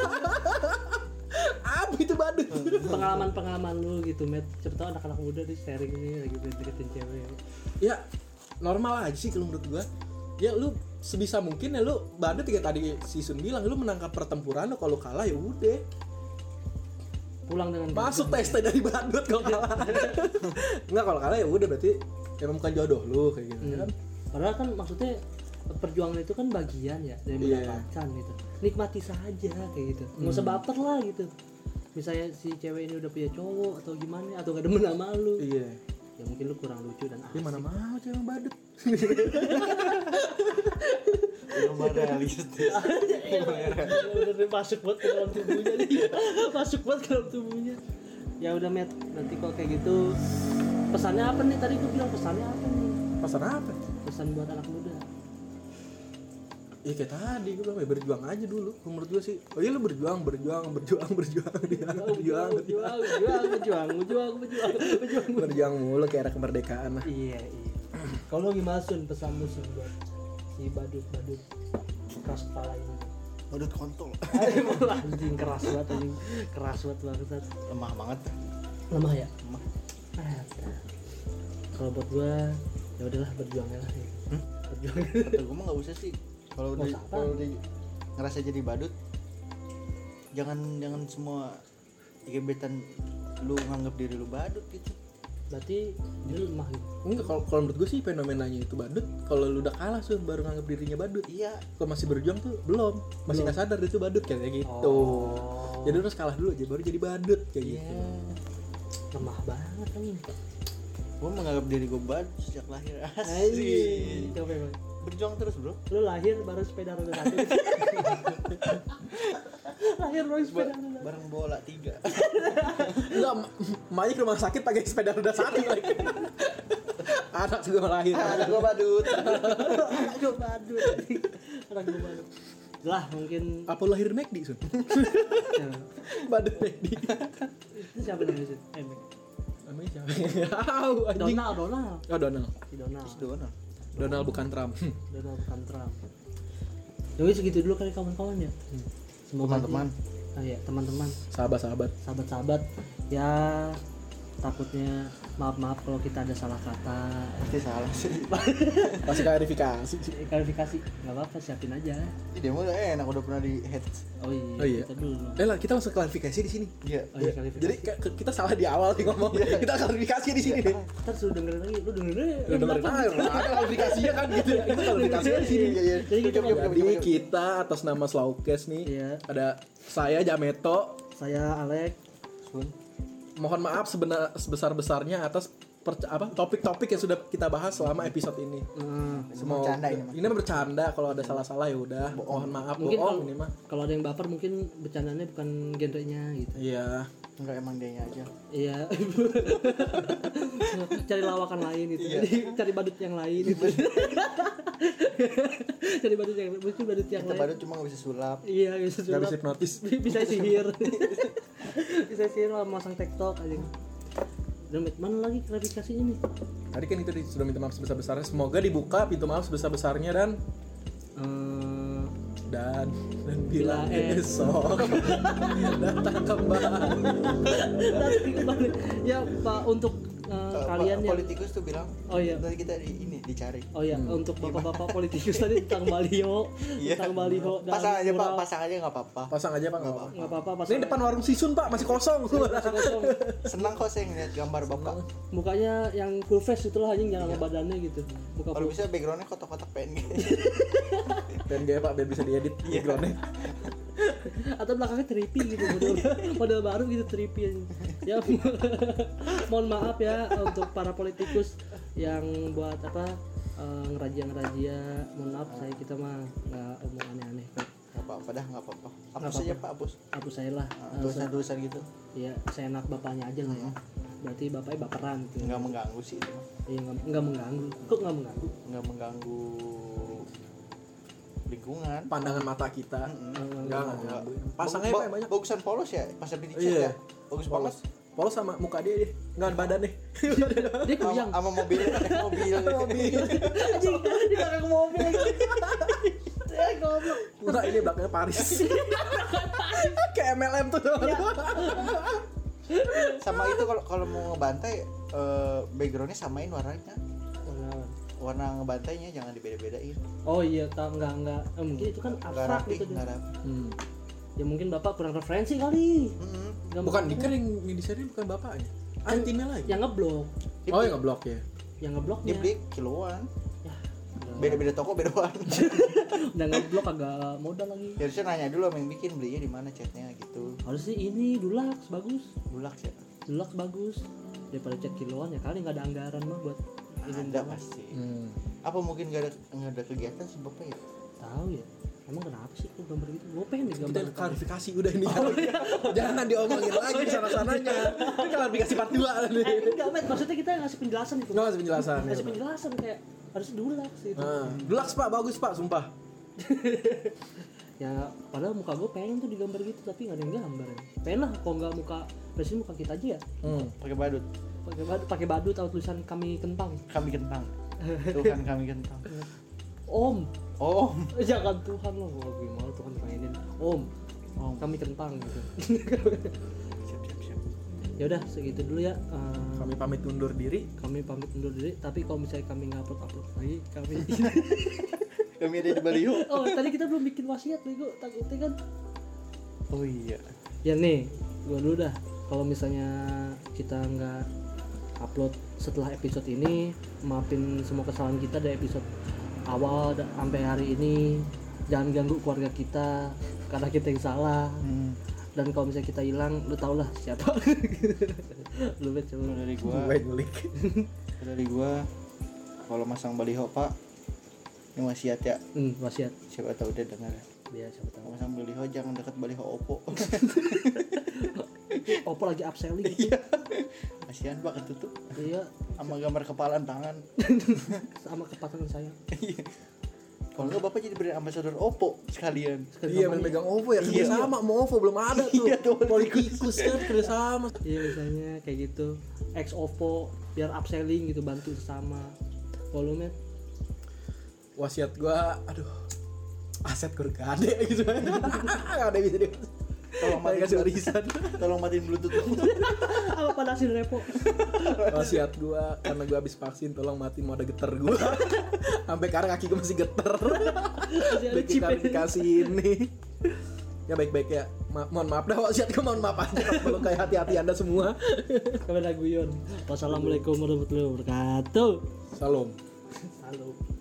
Apa itu badut? Pengalaman-pengalaman lu gitu Met. Siapa tahu anak-anak muda di sharing ini lagi deketin cewek. Ya normal aja sih kalau menurut gue. Ya lu sebisa mungkin ya lu badut kayak tadi si Sun bilang, lu menangkap pertempuran lu, kalau kalah ya udah. Pulang dengan Masuk tes dari badut kalau kalah. Enggak, kalau kalah ya udah berarti emang bukan jodoh lu kayak gitu Hmm. kan. Padahal kan maksudnya perjuangan itu kan bagian ya dari Iya. mendapatkan gitu. Nikmati saja kayak gitu. Nggak usah baper lah gitu. Misalnya si cewek ini udah punya cowok atau gimana atau gak demen sama lu. Iya. Ya mungkin lu kurang lucu dan Dia asik. mana mau cewek badut. Nomor realistis. Iya, bener-bener masuk buat ke dalam tubuhnya nih. Masuk buat ke dalam tubuhnya. Ya udah Met, nanti kalau kayak gitu pesannya apa nih? Tadi gue bilang pesannya apa nih? Pesan apa? Pesan buat anak muda. Ya kayak tadi gue bilang ya berjuang aja dulu. Menurut gue sih. Oh iya lu berjuang, berjuang, berjuang, berjuang, berjuang, berjuang, berjuang, berjuang, berjuang, berjuang, berjuang, berjuang. berjuang mulu kayak era kemerdekaan lah. Iya, iya. Kalau gimana Sun pesanmu Sun buat si badut-badut keras kepala ini? Badut kontol. Aduh, anjing keras banget anjing. Keras banget banget. Lemah banget. Lemah ya? Lemah. Ah, kalau buat gua ya udahlah berjuang lah ya. Hmm? Berjuang. Kata gue mah nggak usah sih. Kalau Nggak di usah apa? kalau di ngerasa jadi badut, jangan jangan semua gebetan lu nganggap diri lu badut gitu. Berarti dia lemah gitu. Enggak, kalau kalau menurut gue sih fenomenanya itu badut. Kalau lu udah kalah Sun baru nganggap dirinya badut. Iya. Kalau masih berjuang tuh belum, masih nggak sadar dia tuh badut kayak gitu. Oh. Jadi harus kalah dulu aja baru jadi badut kayak Iya. gitu. Lemah banget anjing. Gue menganggap diri gue badut sejak lahir. Anjing. Asik. Coba emang. Berjuang terus bro. Lu lahir baru sepeda roda satu. Lahir baru sepeda roda satu. Bareng bola tiga. Enggak, emaknya ke rumah sakit pakai sepeda roda satu lagi. Anak gue lahir. Anak gue badut. Anak gua badut. Anak gua badut. Lah mungkin Apa lu lahir McD Sun? ya. Badut McD. Itu siapa namanya sih? Eh, Mac. Namanya siapa? Tahu anjing. Donald, Donald. Oh Donald. Si Donald. Donald. Donald bukan Trump. Donald bukan Trump. Jadi segitu dulu kali kawan-kawan ya. Semoga Teman-teman. aja- Ah ya, teman-teman, Sahabat-sahabat. sahabat-sahabat ya takutnya maaf-maaf kalau kita ada salah kata. Pasti salah sih. Kasih klarifikasi. Eh, Klarifikasi nggak apa-apa, siapin aja. Ini demo udah enak udah pernah di head. Oh iya, Oh iya. kita dulu. Eh lah, kita langsung klarifikasi di sini. Iya. Oh iya, klarifikasi. Jadi ke- ke- kita salah di awal nih ngomong. Kita klarifikasi di sini. Ntar suruh dengerin lagi, lu dengerin aja. Lu dengerin aja, ada klarifikasinya kan gitu. Kita klarifikasinya di sini. Iya iya. Jadi kita Coba, coba, Jadi coba, coba. kita atas nama Slaukes nih Iya. ada saya Jameto. Saya Alek. Sun. Mohon maaf sebenar sebesar-besarnya atas per- apa topik-topik yang sudah kita bahas selama episode ini. Nah, Semua bercanda ini mah. ini mah bercanda, kalau ada salah-salah ya udah. Mohon maaf, mungkin bohong kalau, ini mah. kalau ada yang baper mungkin bercandanya bukan genrenya gitu. Iya. Enggak emang dia aja. Iya. Cari lawakan lain gitu. Iya. Jadi cari badut yang lain gitu. Cari badut yang mungkin badut yang Kita lain. badut cuma nggak bisa sulap. Iya, bisa Gak bisa sulap. hipnotis. Bisa sihir. Bisa sihir lah masang TikTok aja. Dan mana lagi klarifikasinya nih? Tadi kan itu di- sudah minta maaf sebesar-besarnya. Semoga dibuka pintu maaf sebesar-besarnya dan Eh, dan dan bila Bila esok datang kembali. Nanti kembali. Ya Pak, untuk eh, kalian yang politikus tuh bilang, Oh iya. tadi kita di ini dicari. Oh iya, untuk bapak-bapak politikus tadi tentang baliho, Iya. tentang baliho dan Pasang aja pak, mural. pasang aja nggak apa-apa. Pasang aja Pak, nggak apa-apa. Nggak apa-apa, pas Ini depan warung Sisun Pak, masih kosong. kosong. Senang kok saya ngeliat gambar bapak. Mukanya yang full face itulah anjing, jangan sama badannya gitu. Muka Kalau full. bisa backgroundnya kotak-kotak P N G. P N G Pak, biar bisa diedit backgroundnya. Atau belakangnya trippy gitu, model model baru gitu trippy anjing. Ya mohon maaf ya untuk para politikus yang buat apa eh, ngerajia-ngerajia, mohon maaf saya kita mah nggak omong aneh-aneh kok. Nggak apa-apa dah, nggak apa-apa. Nggak Hapus aja apa-apa. pak, hapus. Hapus saya lah. Eh, saya- Tulisan-tulisan gitu. ya saya enak bapaknya aja lah ya. Berarti bapaknya baperan gitu. Nggak mengganggu sih itu. Iya nggak nggak mengganggu. Kok nggak mengganggu? Nggak mengganggu lingkungan. Pandangan mata kita. Mm-mm. Enggak, enggak ganggu. Pasang aja Ba- Pak yang banyak. Bagusan polos ya, pas habis dicat Iya. ya. Bagus banget. Polos. Polos sama muka dia deh. Enggak badan deh. Dia kuyang. Sama mobil, mobil. Mobil. Anjing, di belakang mobil. Ya goblok. Enggak, ini belakangnya Paris. Kayak M L M tuh. Sama itu kalau kalau mau ngebantai eh, backgroundnya samain warnanya. Warna ngebantainya jangan dibeda-bedain. Oh iya, tak enggak enggak. Eh, mungkin itu kan Nggak abstrak rapi, gitu. nggak rapi. Hmm. Ya mungkin Bapak kurang referensi kali. Mm-mm. Nggak Bukan, mungkin. ini kan yang yang desainnya bukan bapaknya. Ah, timnya lagi. Yang ngeblok, Oh, yang ngeblok ya. yang ngebloknya. Dia beli kiloan. Ya, Beda-beda toko beda warna. udah ngeblok agak modal lagi. Ya harusnya nanya dulu sama yang bikin belinya di mana catnya gitu. Harusnya ini Dulux bagus. Dulak ya. Dulux bagus. Daripada cat kiloan ya kali nggak ada anggaran mah buat ini Ada doang. pasti. Hmm. Apa mungkin gak ada nggak ada kegiatan sih bapak ya? Tahu ya. Emang kenapa sih kok gambar gitu? Gue pengen deh Kita gambar. klarifikasi udah ini. Jangan diomongin lagi sana-sananya. Ini klarifikasi part dua nih. Eh, enggak, Met. Maksudnya kita ngasih penjelasan gitu. Enggak masih penjelasan. Ngasih penjelasan kayak harus Dulux gitu. Nah, Deluxe Pak, bagus Pak, sumpah. Ya padahal muka gue pengen tuh digambar gitu tapi nggak ada yang gambar ya. Pengen lah kalau nggak muka presiden muka kita aja ya. Hmm. Pakai badut. Pakai badut, pakai badut atau tulisan kami kentang. Kami kentang. Tuhan kami kentang. Om, Oh, jangan Tuhan loh, gue lebih malu Tuhan mainin. Om, oh. kami kentang gitu. Siap siap siap. Ya udah segitu dulu ya. Eh, Kami pamit undur diri. kami pamit undur diri. Tapi kalau misalnya kami nggak upload upload lagi, kami. Kami ada di Baliho. Oh tadi kita belum bikin wasiat bego, takutnya kan. Oh iya. Ya nih, gue dulu dah. Kalau misalnya kita nggak upload setelah episode ini, maafin semua kesalahan kita dari episode awal da- sampai hari ini. Jangan ganggu keluarga kita karena kita yang salah. Hmm. Dan kalau misalnya kita hilang, lu tau lah siapa. Lu bet coba. Kalau dari gua, Gue ngulik. kalau dari gua kalau masang baliho Pak, ini wasiat ya. Hmm, wasiat. Siapa tahu dia dengar. Dia siapa tahu. Kalau masang baliho jangan dekat baliho Oppo. Oppo lagi upselling. Kasihan Pak ketutup Iya, sama gambar kepalan tangan. sama kepasangan saya. Kalau enggak Bapak jadi brand ambassador Oppo sekalian. Iya, main megang OVO ya, kerja Iya. sama mau OVO belum ada tuh. Iya, tuh. Politikus kan kerja sama. Iya misalnya kayak gitu. Ex Oppo biar upselling gitu, bantu sesama. Volume. Wasiat gua, aduh, aset gue gak ada gitu. Gak ada bisa deh. Tolong matiin kasih warisan. Tolong matiin Bluetooth. Apa panasin repo? Wasiat gua karena gua habis vaksin, tolong matiin mode geter gua. Sampai sekarang kaki gua masih geter. Masih ada Baik chip. klarifikasi ini. Ya baik-baik ya. Ma- mohon maaf dah wasiat gua, mohon maaf aja kalau kayak hati-hati Anda semua. Kamera guyon. Wassalamualaikum warahmatullahi wabarakatuh. Salam. Halo.